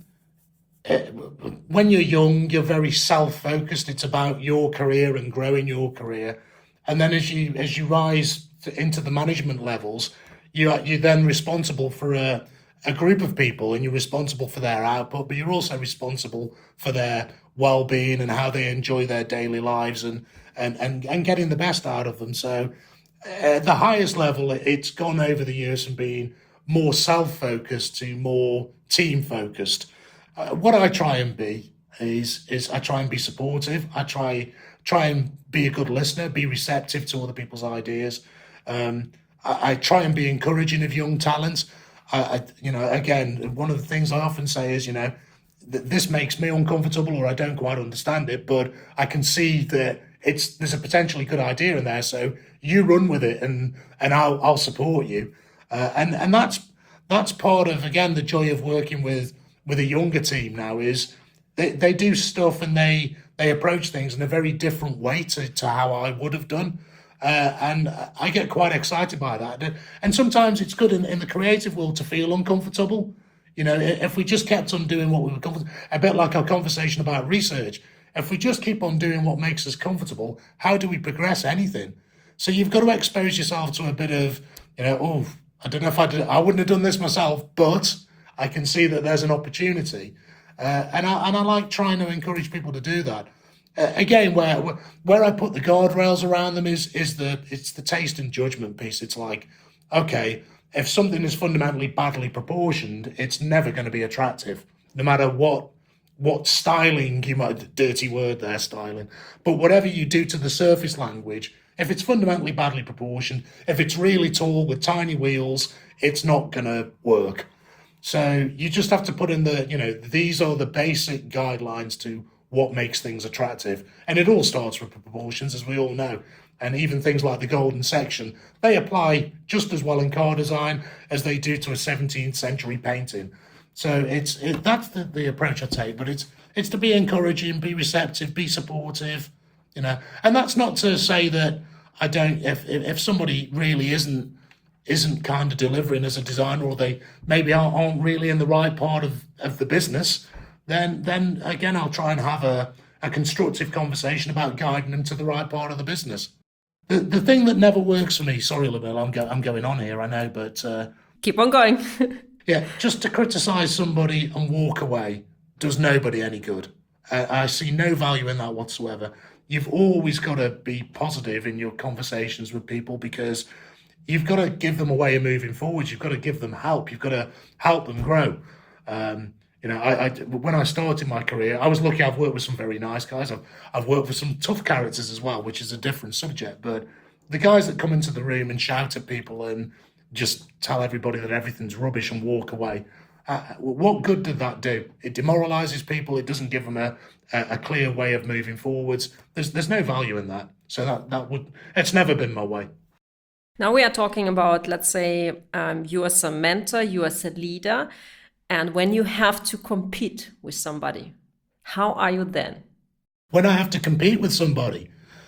when you're young, you're very self-focused. It's about your career and growing your career. And then as you as you rise to, into the management levels, you you're then responsible for a, a group of people, and you're responsible for their output, but you're also responsible for their well-being and how they enjoy their daily lives and and and, and getting the best out of them. So at the highest level, it's gone over the years from being more self-focused to more team-focused. Uh, what I try and be is is I try and be supportive. I try try and be a good listener, be receptive to other people's ideas. Um, I, I try and be encouraging of young talents. I, I, you know, again, one of the things I often say is, you know, th- this makes me uncomfortable, or I don't quite understand it, but I can see that it's there's a potentially good idea in there. So you run with it, and and I'll I'll support you. Uh, and and that's that's part of, again, the joy of working with. with a younger team now is they, they do stuff and they they approach things in a very different way to, to how I would have done. Uh, and I get quite excited by that. And sometimes it's good in, in the creative world to feel uncomfortable. You know, if we just kept on doing what we were comfortable, a bit like our conversation about research, if we just keep on doing what makes us comfortable, how do we progress anything? So you've got to expose yourself to a bit of, you know, oh, I don't know if I did, I wouldn't have done this myself, but I can see that there's an opportunity, uh, and I and I like trying to encourage people to do that. Uh, again, where where I put the guardrails around them is is the it's the taste and judgment piece. It's like, okay, if something is fundamentally badly proportioned, it's never going to be attractive, no matter what what styling you might, dirty word there, styling, but whatever you do to the surface language, if it's fundamentally badly proportioned, if it's really tall with tiny wheels, it's not going to work. So you just have to put in the, you know, these are the basic guidelines to what makes things attractive. And it all starts with proportions, as we all know. And even things like the golden section, they apply just as well in car design as they do to a seventeenth century painting. So it's it, that's the, the approach I take, but it's it's to be encouraging, be receptive, be supportive, you know. And that's not to say that I don't, if if somebody really isn't isn't kind of delivering as a designer, or they maybe aren't, aren't really in the right part of, of the business, then then again, I'll try and have a, a constructive conversation about guiding them to the right part of the business. The the thing that never works for me, sorry, Lamille, I'm, go, I'm going on here, I know, but... Uh, Keep on going. yeah, just to criticise somebody and walk away does nobody any good. Uh, I see no value in that whatsoever. You've always got to be positive in your conversations with people, because you've got to give them a way of moving forward. You've got to give them help. You've got to help them grow. Um, you know, I, I when I started my career, I was lucky. I've worked with some very nice guys. I've I've worked with some tough characters as well, which is a different subject. But the guys that come into the room and shout at people and just tell everybody that everything's rubbish and walk away, uh, what good did that do? It demoralises people. It doesn't give them a, a, a clear way of moving forwards. There's there's no value in that. So that that would it's never been my way. Now we are talking about, let's say, um, you as a mentor, you as a leader, and when you have to compete with somebody, how are you then? When I have to compete with somebody,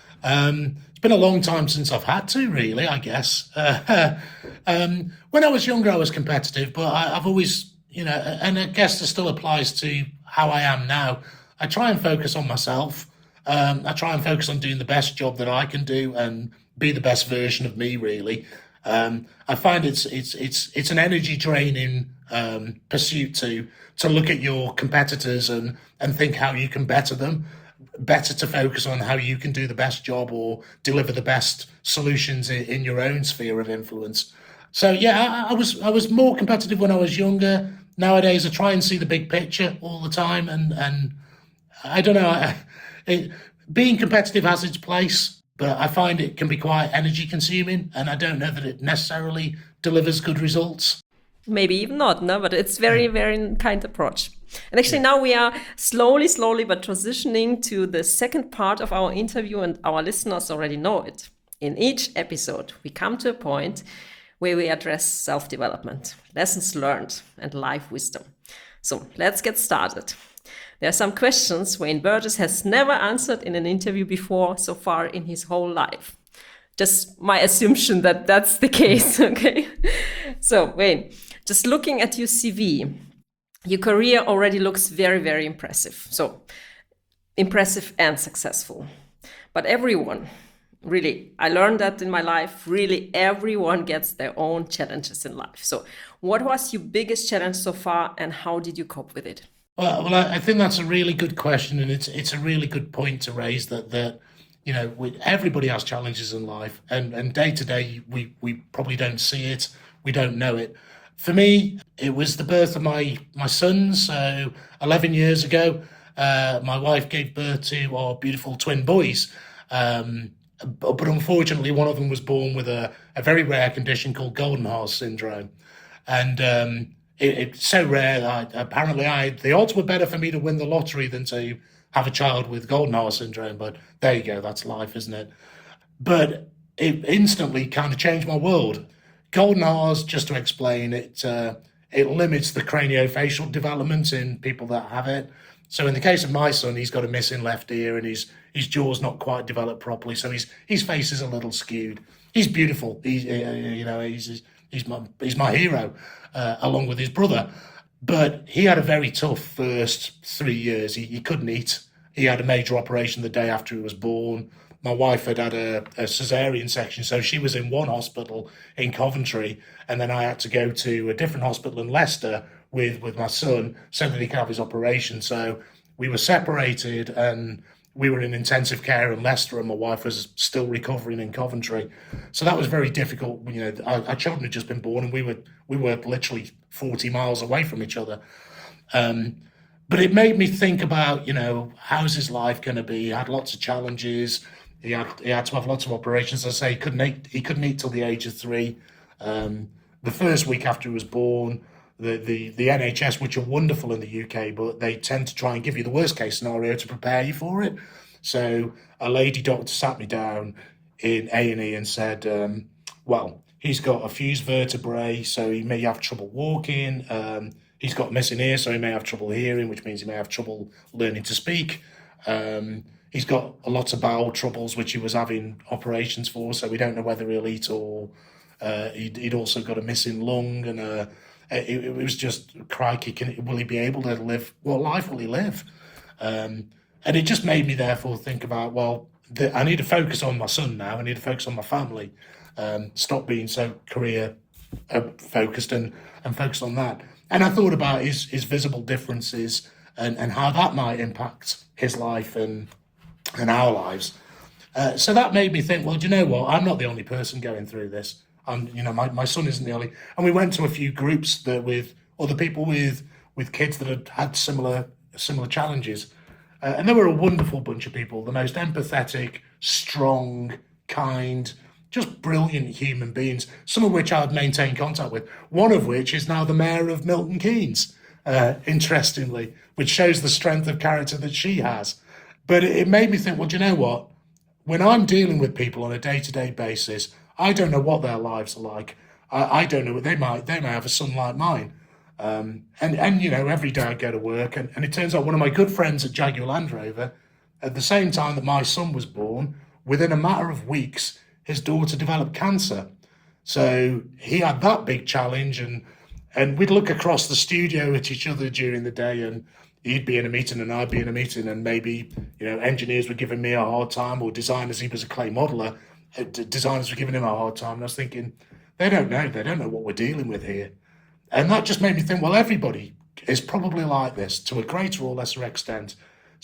um, it's been a long time since I've had to, really, I guess. Uh, um, when I was younger, I was competitive, but I, I've always, you know, and I guess this still applies to how I am now. I try and focus on myself. Um, I try and focus on doing the best job that I can do and be the best version of me, really. Um, I find it's it's it's it's an energy draining um, pursuit to to look at your competitors and and think how you can better them. Better to focus on how you can do the best job or deliver the best solutions in, in your own sphere of influence. So yeah, I, I was I was more competitive when I was younger. Nowadays, I try and see the big picture all the time, and and I don't know. I, it, being competitive has its place, but I find it can be quite energy consuming, and I don't know that it necessarily delivers good results. Maybe even not, no, but it's very, very kind approach. And actually now we are slowly, slowly, but transitioning to the second part of our interview, and our listeners already know it. In each episode, we come to a point where we address self-development, lessons learned, and life wisdom. So let's get started. There are some questions Wayne Burgess has never answered in an interview before so far in his whole life. Just my assumption that that's the case, okay? So, Wayne, just looking at your C V, your career already looks very, very impressive. So, impressive and successful. But everyone, really, I learned that in my life, really everyone gets their own challenges in life. So, what was your biggest challenge so far, and how did you cope with it? Well, well, I think that's a really good question, and it's it's a really good point to raise that that you know we, everybody has challenges in life, and and day to day we we probably don't see it, we don't know it. For me, it was the birth of my my sons. So eleven years ago, uh, my wife gave birth to our beautiful twin boys. Um, but, but unfortunately, one of them was born with a, a very rare condition called Goldenhar syndrome, and um, It, it's so rare that I, apparently I the odds were better for me to win the lottery than to have a child with Goldenhar syndrome. But there you go, that's life, isn't it? But it instantly kind of changed my world. Goldenhar's, just to explain, it uh, it limits the craniofacial development in people that have it. So in the case of my son, he's got a missing left ear, and his his jaw's not quite developed properly, so his his face is a little skewed. He's beautiful. He's uh, you know he's he's my he's my hero. Uh, along with his brother. But he had a very tough first three years. He, he couldn't eat. He had a major operation the day after he was born. My wife had had a, a cesarean section, so she was in one hospital in Coventry, and then I had to go to a different hospital in Leicester with, with my son so that he could have his operation. So we were separated, and we were in intensive care in Leicester, and my wife was still recovering in Coventry. So that was very difficult. You know, our, our children had just been born, and we were we were literally forty miles away from each other. Um, but it made me think about, you know, how's his life going to be? He had lots of challenges. He had he had to have lots of operations. As I say, he couldn't eat. He couldn't eat till the age of three. Um, the first week after he was born, the, the the N H S, which are wonderful in the U K, but they tend to try and give you the worst case scenario to prepare you for it. So a lady doctor sat me down in A and E and said, um, well, he's got a fused vertebrae, so he may have trouble walking. Um, he's got missing ear, so he may have trouble hearing, which means he may have trouble learning to speak. Um, he's got a lot of bowel troubles, which he was having operations for, so we don't know whether he'll eat or uh, he'd, he'd also got a missing lung, and uh, it, it was just, crikey, can, will he be able to live? What life will he live? Um, and it just made me therefore think about, well, the, I need to focus on my son now. I need to focus on my family. Um, stop being so career uh, focused and, and focus on that. And I thought about his, his visible differences and, and how that might impact his life and and our lives. Uh, so that made me think, well, do you know what? I'm not the only person going through this. I'm, you know, my, my son isn't the only. And we went to a few groups that with other people with with kids that had had similar similar challenges. Uh, and they were a wonderful bunch of people, the most empathetic, strong, kind, just brilliant human beings, some of which I've maintained contact with, one of which is now the mayor of Milton Keynes, uh, interestingly, which shows the strength of character that she has. But it, it made me think, well, do you know what? When I'm dealing with people on a day-to-day basis, I don't know what their lives are like. I, I don't know what they might, they may have a son like mine. Um, and, and, you know, every day I go to work, and, and it turns out one of my good friends at Jaguar Land Rover, at the same time that my son was born, within a matter of weeks, his daughter developed cancer. So he had that big challenge, and and we'd look across the studio at each other during the day, and he'd be in a meeting and I'd be in a meeting, and maybe, you know, engineers were giving me a hard time, or designers, he was a clay modeler, uh, designers were giving him a hard time. And I was thinking, they don't know, they don't know what we're dealing with here. And that just made me think, well, everybody is probably like this to a greater or lesser extent.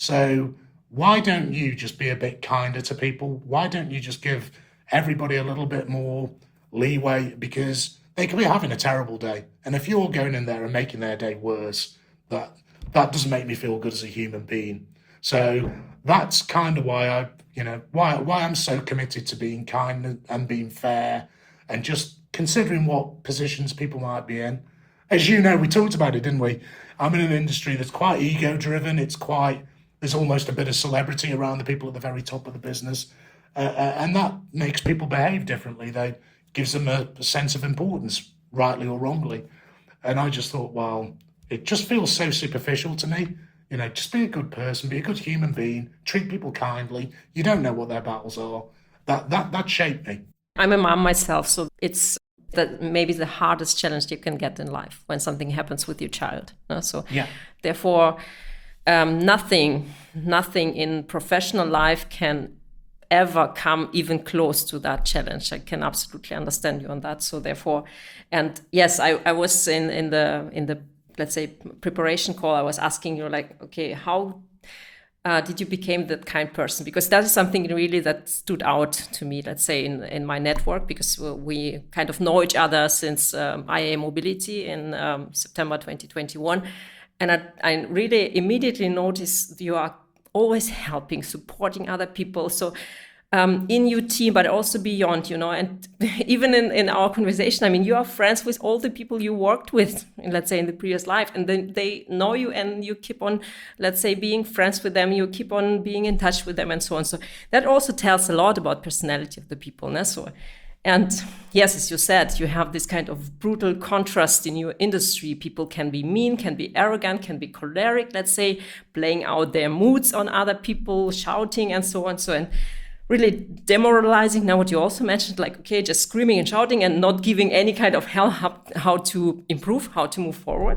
So why don't you just be a bit kinder to people? Why don't you just give everybody a little bit more leeway? Because they could be having a terrible day. And if you're going in there and making their day worse, that that doesn't make me feel good as a human being. So that's kind of why I, you know, why why I'm so committed to being kind and, and being fair, and just considering what positions people might be in. As you know, we talked about it, didn't we? I'm in an industry that's quite ego-driven. It's quite, there's almost a bit of celebrity around the people at the very top of the business. Uh, uh, and that makes people behave differently. They gives them a, a sense of importance, rightly or wrongly. And I just thought, well, it just feels so superficial to me. You know, just be a good person, be a good human being, treat people kindly. You don't know what their battles are. That that that shaped me. I'm a mom myself, so it's that maybe the hardest challenge you can get in life when something happens with your child. No? So yeah. Therefore, um, nothing, nothing in professional life can ever come even close to that challenge. I can absolutely understand you on that. So therefore, and yes, I, I was in, in the in the let's say preparation call. I was asking you like, okay, how uh, did you become that kind person? Because that is something really that stood out to me. Let's say in in my network, because we kind of know each other since um, I A Mobility in um, September twenty twenty-one, and I, I really immediately noticed you are always helping, supporting other people. So um, in your team, but also beyond, you know, and even in, in our conversation, I mean, you are friends with all the people you worked with, let's say in the previous life, and then they know you and you keep on, let's say, being friends with them, you keep on being in touch with them and so on. So that also tells a lot about personality of the people. No? So, and yes, as you said, you have this kind of brutal contrast in your industry. People can be mean, can be arrogant, can be choleric, let's say, playing out their moods on other people, shouting and so on. So, and really demoralizing. Now, what you also mentioned, like, okay, just screaming and shouting and not giving any kind of help how, how to improve, how to move forward.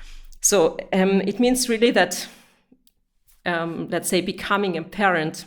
So um, it means really that, um, let's say, becoming a parent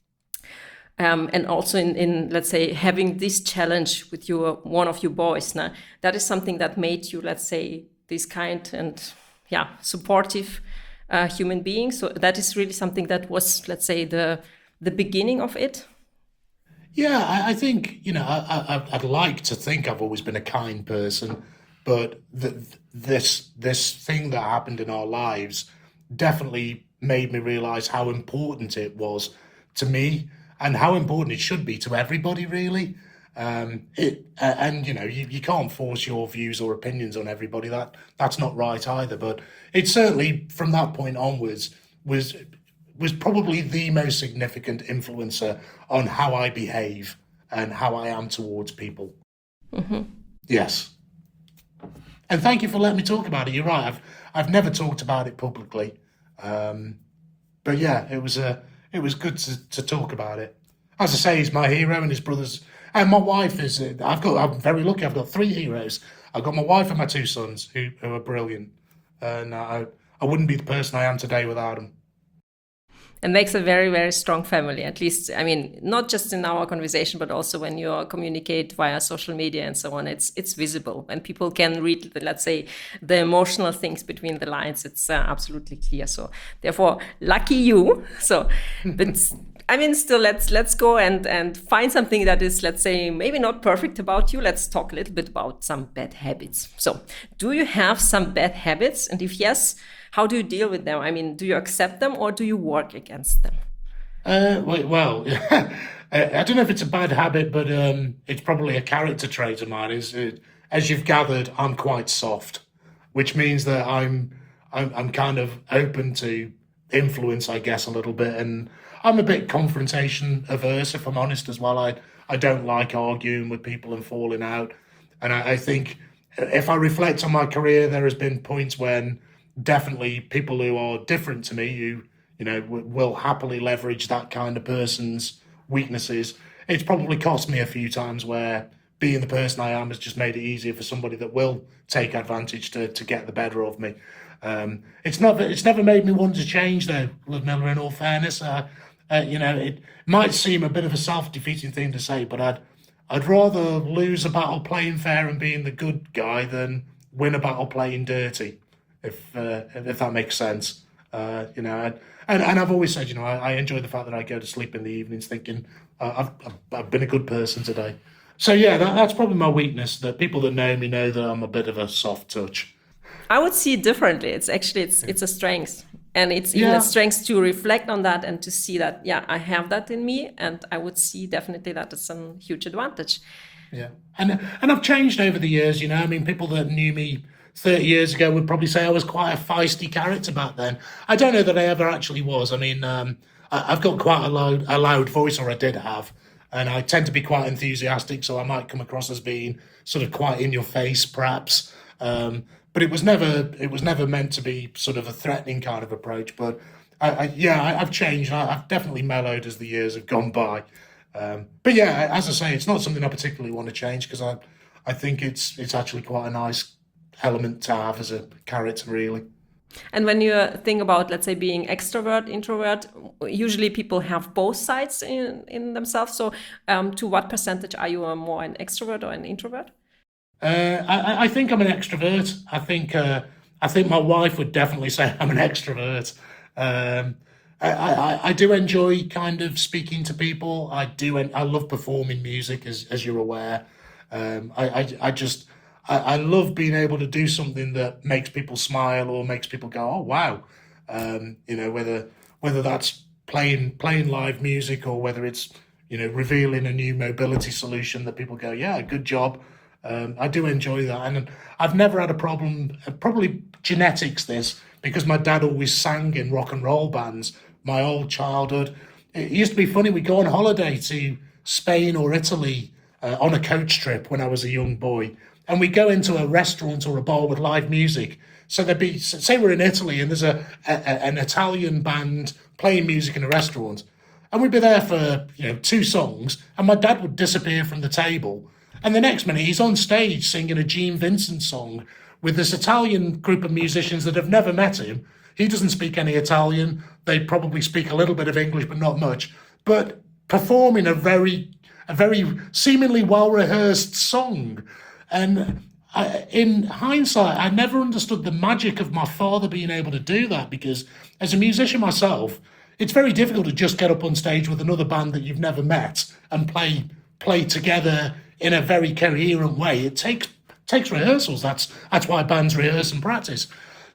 Um, and also in, in, let's say, having this challenge with your one of your boys, now, that is something that made you, let's say, this kind and, yeah, supportive uh, human being. So that is really something that was, let's say, the the beginning of it. Yeah, I, I think, you know, I, I, I'd like to think I've always been a kind person, but the, this this thing that happened in our lives definitely made me realise how important it was to me and how important it should be to everybody, really. Um, it uh, and you know you, you can't force your views or opinions on everybody. That that's not right either. But it certainly from that point onwards was was probably the most significant influencer on how I behave and how I am towards people. Mm-hmm. Yes. And thank you for letting me talk about it. You're right. I've I've never talked about it publicly, um, but yeah, it was a it was good to, to talk about it. As I say, he's my hero, and his brothers, and my wife is. I've got. I'm very lucky. I've got three heroes. I've got my wife and my two sons, who, who are brilliant, and I I wouldn't be the person I am today without them. It makes a very, very strong family, at least, I mean, not just in our conversation, but also when you communicate via social media and so on, it's it's visible and people can read, the, let's say, the emotional things between the lines. It's uh, absolutely clear. So therefore, lucky you. So, but I mean, still, let's let's go and, and find something that is, let's say, maybe not perfect about you. Let's talk a little bit about some bad habits. So do you have some bad habits? And if yes, how do you deal with them? I mean, do you accept them or do you work against them? Uh, well, I don't know if it's a bad habit, but um, it's probably a character trait of mine. Is uh, as you've gathered, I'm quite soft, which means that I'm, I'm I'm kind of open to influence, I guess, a little bit, and I'm a bit confrontation averse, if I'm honest, as well. I I don't like arguing with people and falling out, and I, I think if I reflect on my career, there has been points when definitely people who are different to me, who, you know, w- will happily leverage that kind of person's weaknesses. It's probably cost me a few times where being the person I am has just made it easier for somebody that will take advantage to to get the better of me. Um, it's not. It's never made me want to change, though, Ludmilla. In all fairness, uh, uh, you know, it might seem a bit of a self-defeating thing to say, but I'd I'd rather lose a battle playing fair and being the good guy than win a battle playing dirty. If uh, if that makes sense, uh, you know, and, and and I've always said, you know, I, I enjoy the fact that I go to sleep in the evenings thinking uh, I've, I've I've been a good person today. So yeah, that, that's probably my weakness. That people that know me know that I'm a bit of a soft touch. I would see it differently. It's actually it's it's a strength, and it's even Yeah. a strength to reflect on that and to see that yeah, I have that in me, and I would see definitely that as a huge advantage. Yeah, and and I've changed over the years. You know, I mean, people that knew me thirty years ago would probably say I was quite a feisty character back then. I don't know that I ever actually was. I mean, um, I, I've got quite a loud, a loud voice, or I did have, and I tend to be quite enthusiastic, so I might come across as being sort of quite in your face, perhaps. Um, but it was never, it was never meant to be sort of a threatening kind of approach. But I, I, yeah, I, I've changed. I, I've definitely mellowed as the years have gone by. Um, but yeah, as I say, it's not something I particularly want to change because I, I think it's it's actually quite a nice element to have as a character, really. And when you think about, let's say, being extrovert, introvert, usually people have both sides in, in themselves. So um, to what percentage are you a more an extrovert or an introvert? Uh, I, I think I'm an extrovert. I think uh, I think my wife would definitely say I'm an extrovert. Um, I, I, I do enjoy kind of speaking to people. I do. I love performing music, as as you're aware. Um, I, I I just I, I love being able to do something that makes people smile or makes people go, oh wow. Um, you know, whether whether that's playing playing live music or whether it's, you know, revealing a new mobility solution that people go, yeah, good job. Um, I do enjoy that, and I've never had a problem. Probably genetics, this, because my dad always sang in rock and roll bands. My old childhood, it used to be funny. We'd go on holiday to Spain or Italy uh, on a coach trip when I was a young boy, and we go into a restaurant or a bar with live music. So there'd be, say we're in Italy and there's a, a an Italian band playing music in a restaurant, and we'd be there for, you know, two songs, and my dad would disappear from the table. And the next minute, he's on stage singing a Gene Vincent song with this Italian group of musicians that have never met him. He doesn't speak any Italian. They probably speak a little bit of English, but not much. But performing a very, a very seemingly well-rehearsed song. And I, in hindsight, I never understood the magic of my father being able to do that, because as a musician myself, it's very difficult to just get up on stage with another band that you've never met and play play together in a very coherent way. It takes takes rehearsals. That's that's why bands rehearse and practice.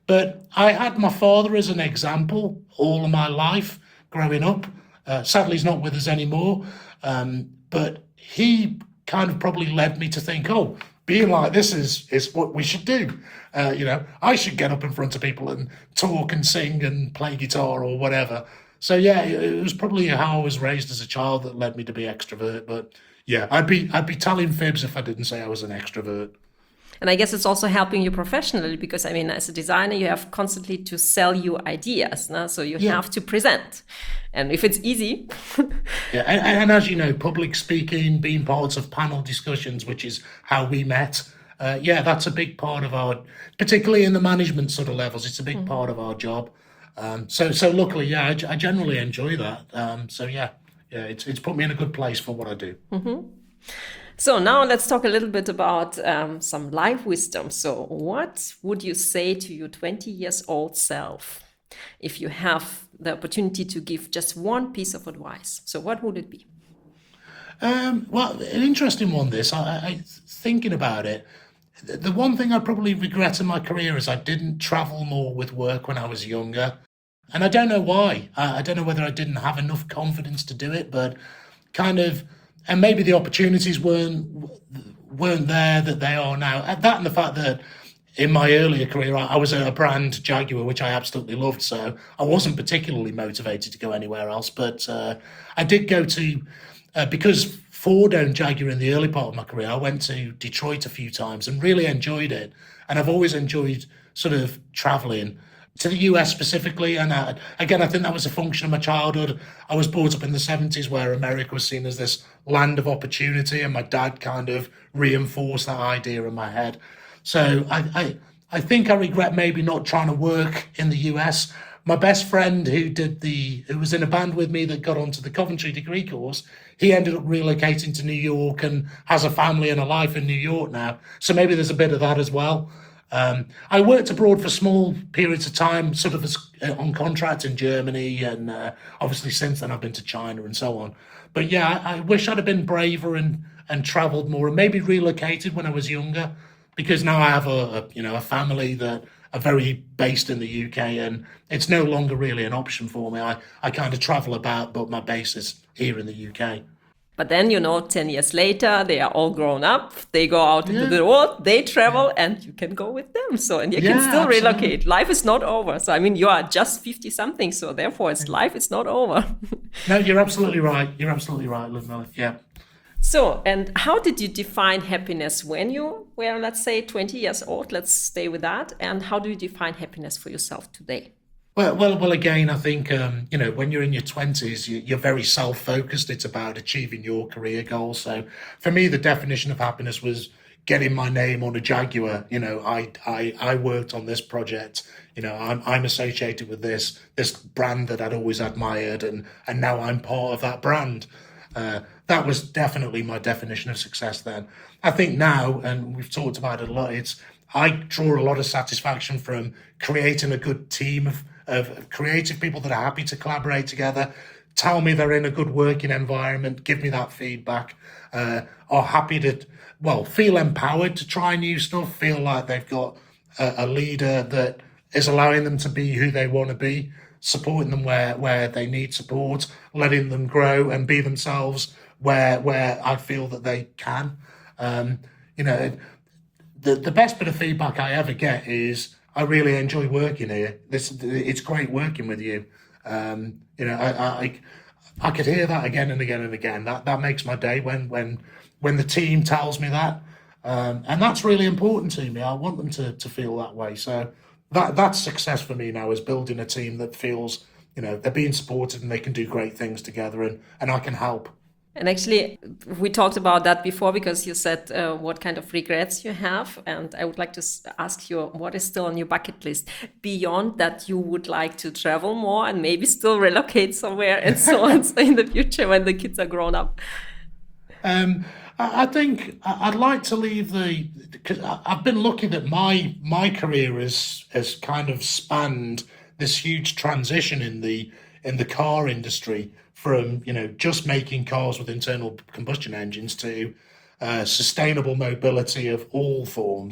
But I had my father as an example all of my life growing up. Uh, sadly, he's not with us anymore. Um, but he kind of probably led me to think, oh, being like this is is what we should do. Uh, you know, I should get up in front of people and talk and sing and play guitar or whatever. So yeah, it, it was probably how I was raised as a child that led me to be extrovert. But yeah, I'd be I'd be telling fibs if I didn't say I was an extrovert. And I guess it's also helping you professionally because, I mean, as a designer, you have constantly to sell your ideas. No? So you Yeah. have to present. And if it's easy. Yeah, and, and as you know, public speaking, being part of panel discussions, which is how we met, uh, yeah, that's a big part of our, particularly in the management sort of levels, it's a big part of our job. Um, so, so luckily, yeah, I, I generally enjoy that. Um, so yeah, yeah, it's it's put me in a good place for what I do. So now let's talk a little bit about um, some life wisdom. So what would you say to your twenty years old self if you have the opportunity to give just one piece of advice? So what would it be? Um, well, an interesting one. This, I, I thinking about it. The the one thing I probably regret in my career is I didn't travel more with work when I was younger, and I don't know why. I, I don't know whether I didn't have enough confidence to do it, but kind of, and maybe the opportunities weren't weren't there that they are now. And that and the fact that in my earlier career I, I was at a brand Jaguar which I absolutely loved, so I wasn't particularly motivated to go anywhere else. But uh, I did go to uh, because Ford owned Jaguar in the early part of my career. I went to Detroit a few times and really enjoyed it, and I've always enjoyed sort of traveling to the U S specifically. And uh, again, I think that was a function of my childhood. I was brought up in the seventies where America was seen as this land of opportunity, and my dad kind of reinforced that idea in my head. So I, I, I think I regret maybe not trying to work in the U S. My best friend who did the, who was in a band with me that got onto the Coventry degree course, he ended up relocating to New York and has a family and a life in New York now. So maybe there's a bit of that as well. Um, I worked abroad for small periods of time, sort of as, uh, on contract in Germany, and uh, obviously since then I've been to China and so on. But yeah, I, I wish I'd have been braver and and travelled more, and maybe relocated when I was younger, because now I have a, a you know a family that are very based in the U K, and it's no longer really an option for me. I I kind of travel about, but my base is here in the U K. But then, you know, ten years later, they are all grown up. They go out into Yeah. the world, they travel, and you can go with them. So, and you can Yeah, still absolutely. relocate. Life is not over. So, I mean, you are just fifty something. So, therefore, it's life is not over. No, you're absolutely right. You're absolutely right, Ludmilla. Yeah. So, and how did you define happiness when you were, let's say, twenty years old? Let's stay with that. And how do you define happiness for yourself today? Well, well, well. Again, I think um, you know when you're in your twenties, you, you're very self-focused. It's about achieving your career goals. So, for me, the definition of happiness was getting my name on a Jaguar. You know, I I I worked on this project. You know, I'm I'm associated with this this brand that I'd always admired, and and now I'm part of that brand. Uh, that was definitely my definition of success then. I think now, and we've talked about it a lot, it's I draw a lot of satisfaction from creating a good team of, of creative people that are happy to collaborate together, tell me they're in a good working environment, give me that feedback, uh, are happy to, well, feel empowered to try new stuff, feel like they've got a, a leader that is allowing them to be who they want to be, supporting them where, where they need support, letting them grow and be themselves where where I feel that they can. Um, you know, the the best bit of feedback I ever get is I really enjoy working here. This it's great working with you. Um, you know, I, I I could hear that again and again and again. That that makes my day when when when the team tells me that, um, and that's really important to me. I want them to to feel that way. So that that's success for me now, is building a team that feels, you know, they're being supported and they can do great things together, and and I can help. And actually, we talked about that before because you said uh, what kind of regrets you have. And I would like to s- ask you, what is still on your bucket list beyond that you would like to travel more and maybe still relocate somewhere and so on so in the future when the kids are grown up? Um, I I think I- I'd like to leave the, because I've been lucky that my my career has has kind of spanned this huge transition in the in the car industry, from, you know, just making cars with internal combustion engines to uh, sustainable mobility of all forms.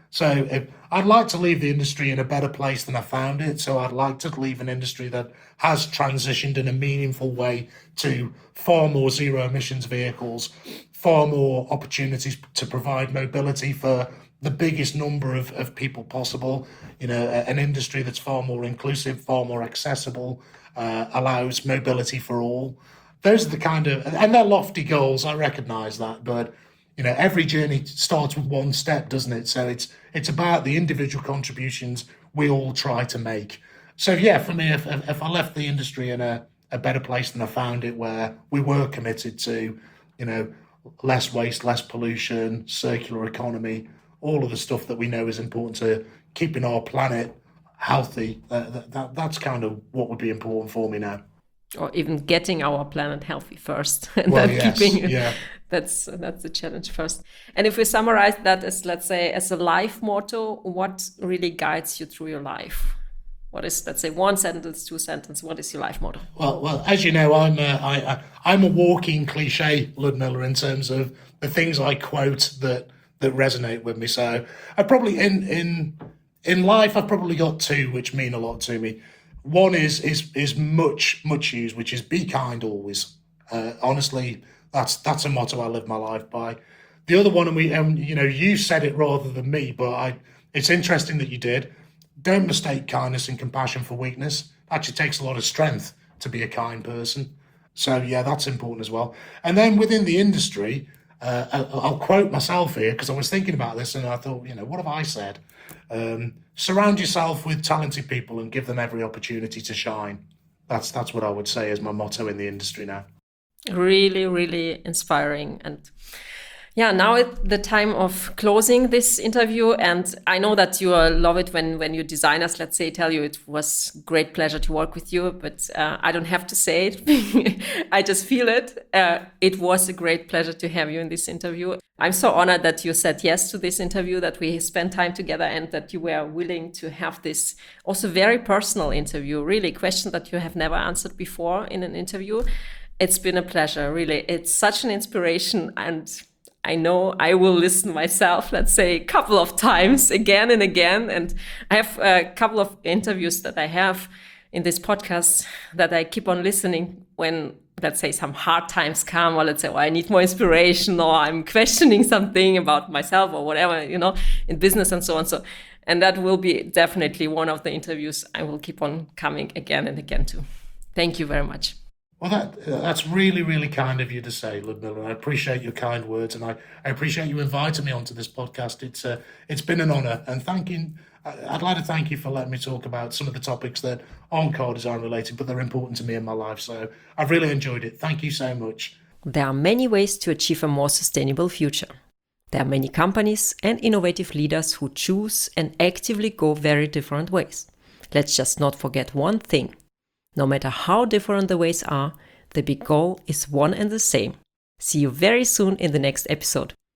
So if, I'd like to leave the industry in a better place than I found it. So I'd like to leave an industry that has transitioned in a meaningful way to far more zero emissions vehicles, far more opportunities to provide mobility for the biggest number of, of people possible. You know, an industry that's far more inclusive, far more accessible, uh, allows mobility for all. Those are the kind of, and they're lofty goals, I recognize that, but you know, every journey starts with one step, doesn't it? So it's it's about the individual contributions we all try to make. So yeah, for me, if if I left the industry in a, a better place than I found it, where we were committed to, you know, less waste, less pollution, circular economy, all of the stuff that we know is important to keeping our planet healthy, uh, that, that that's kind of what would be important for me now. Or even getting our planet healthy first, and well, then yes, keeping yeah. that's that's the challenge first. And if we summarize that as, let's say, as a life motto, what really guides you through your life? What is, let's say, one sentence, two sentences? What is your life motto? Well, well, as you know, I'm a, I, I, I'm a walking cliche, Ludmilla, in terms of the things I quote that that resonate with me. So I probably in in in life, I've probably got two which mean a lot to me. One is is is much much used, which is be kind always. Uh, honestly, that's that's a motto I live my life by. The other one, and we, and you know, you said it rather than me, but I. It's interesting that you did. Don't mistake kindness and compassion for weakness. It actually takes a lot of strength to be a kind person. So yeah, that's important as well. And then within the industry, uh, I'll, I'll quote myself here because I was thinking about this and I thought, you know, what have I said? Um, surround yourself with talented people and give them every opportunity to shine. That's that's what I would say is my motto in the industry now. Really, really inspiring. And yeah, now it's the time of closing this interview. And I know that you uh, love it when, when your designers, let's say, tell you it was great pleasure to work with you, but uh, I don't have to say it. I just feel it. Uh, it was a great pleasure to have you in this interview. I'm so honored that you said yes to this interview, that we spent time together and that you were willing to have this also very personal interview, really question that you have never answered before in an interview. It's been a pleasure, really. It's such an inspiration, and I know I will listen myself, let's say, a couple of times again and again. And I have a couple of interviews that I have in this podcast that I keep on listening when, let's say, some hard times come, or let's say, oh, I need more inspiration, or I'm questioning something about myself or whatever, you know, in business and so on. So, and that will be definitely one of the interviews I will keep on coming again and again to. Thank you very much. Well, that that's really, really kind of you to say, Ludmilla. I appreciate your kind words, and I, I appreciate you inviting me onto this podcast. It's uh, it's been an honour, and thanking. I'd like to thank you for letting me talk about some of the topics that aren't car design related, but they're important to me in my life. So I've really enjoyed it. Thank you so much. There are many ways to achieve a more sustainable future. There are many companies and innovative leaders who choose and actively go very different ways. Let's just not forget one thing. No matter how different the ways are, the big goal is one and the same. See you very soon in the next episode.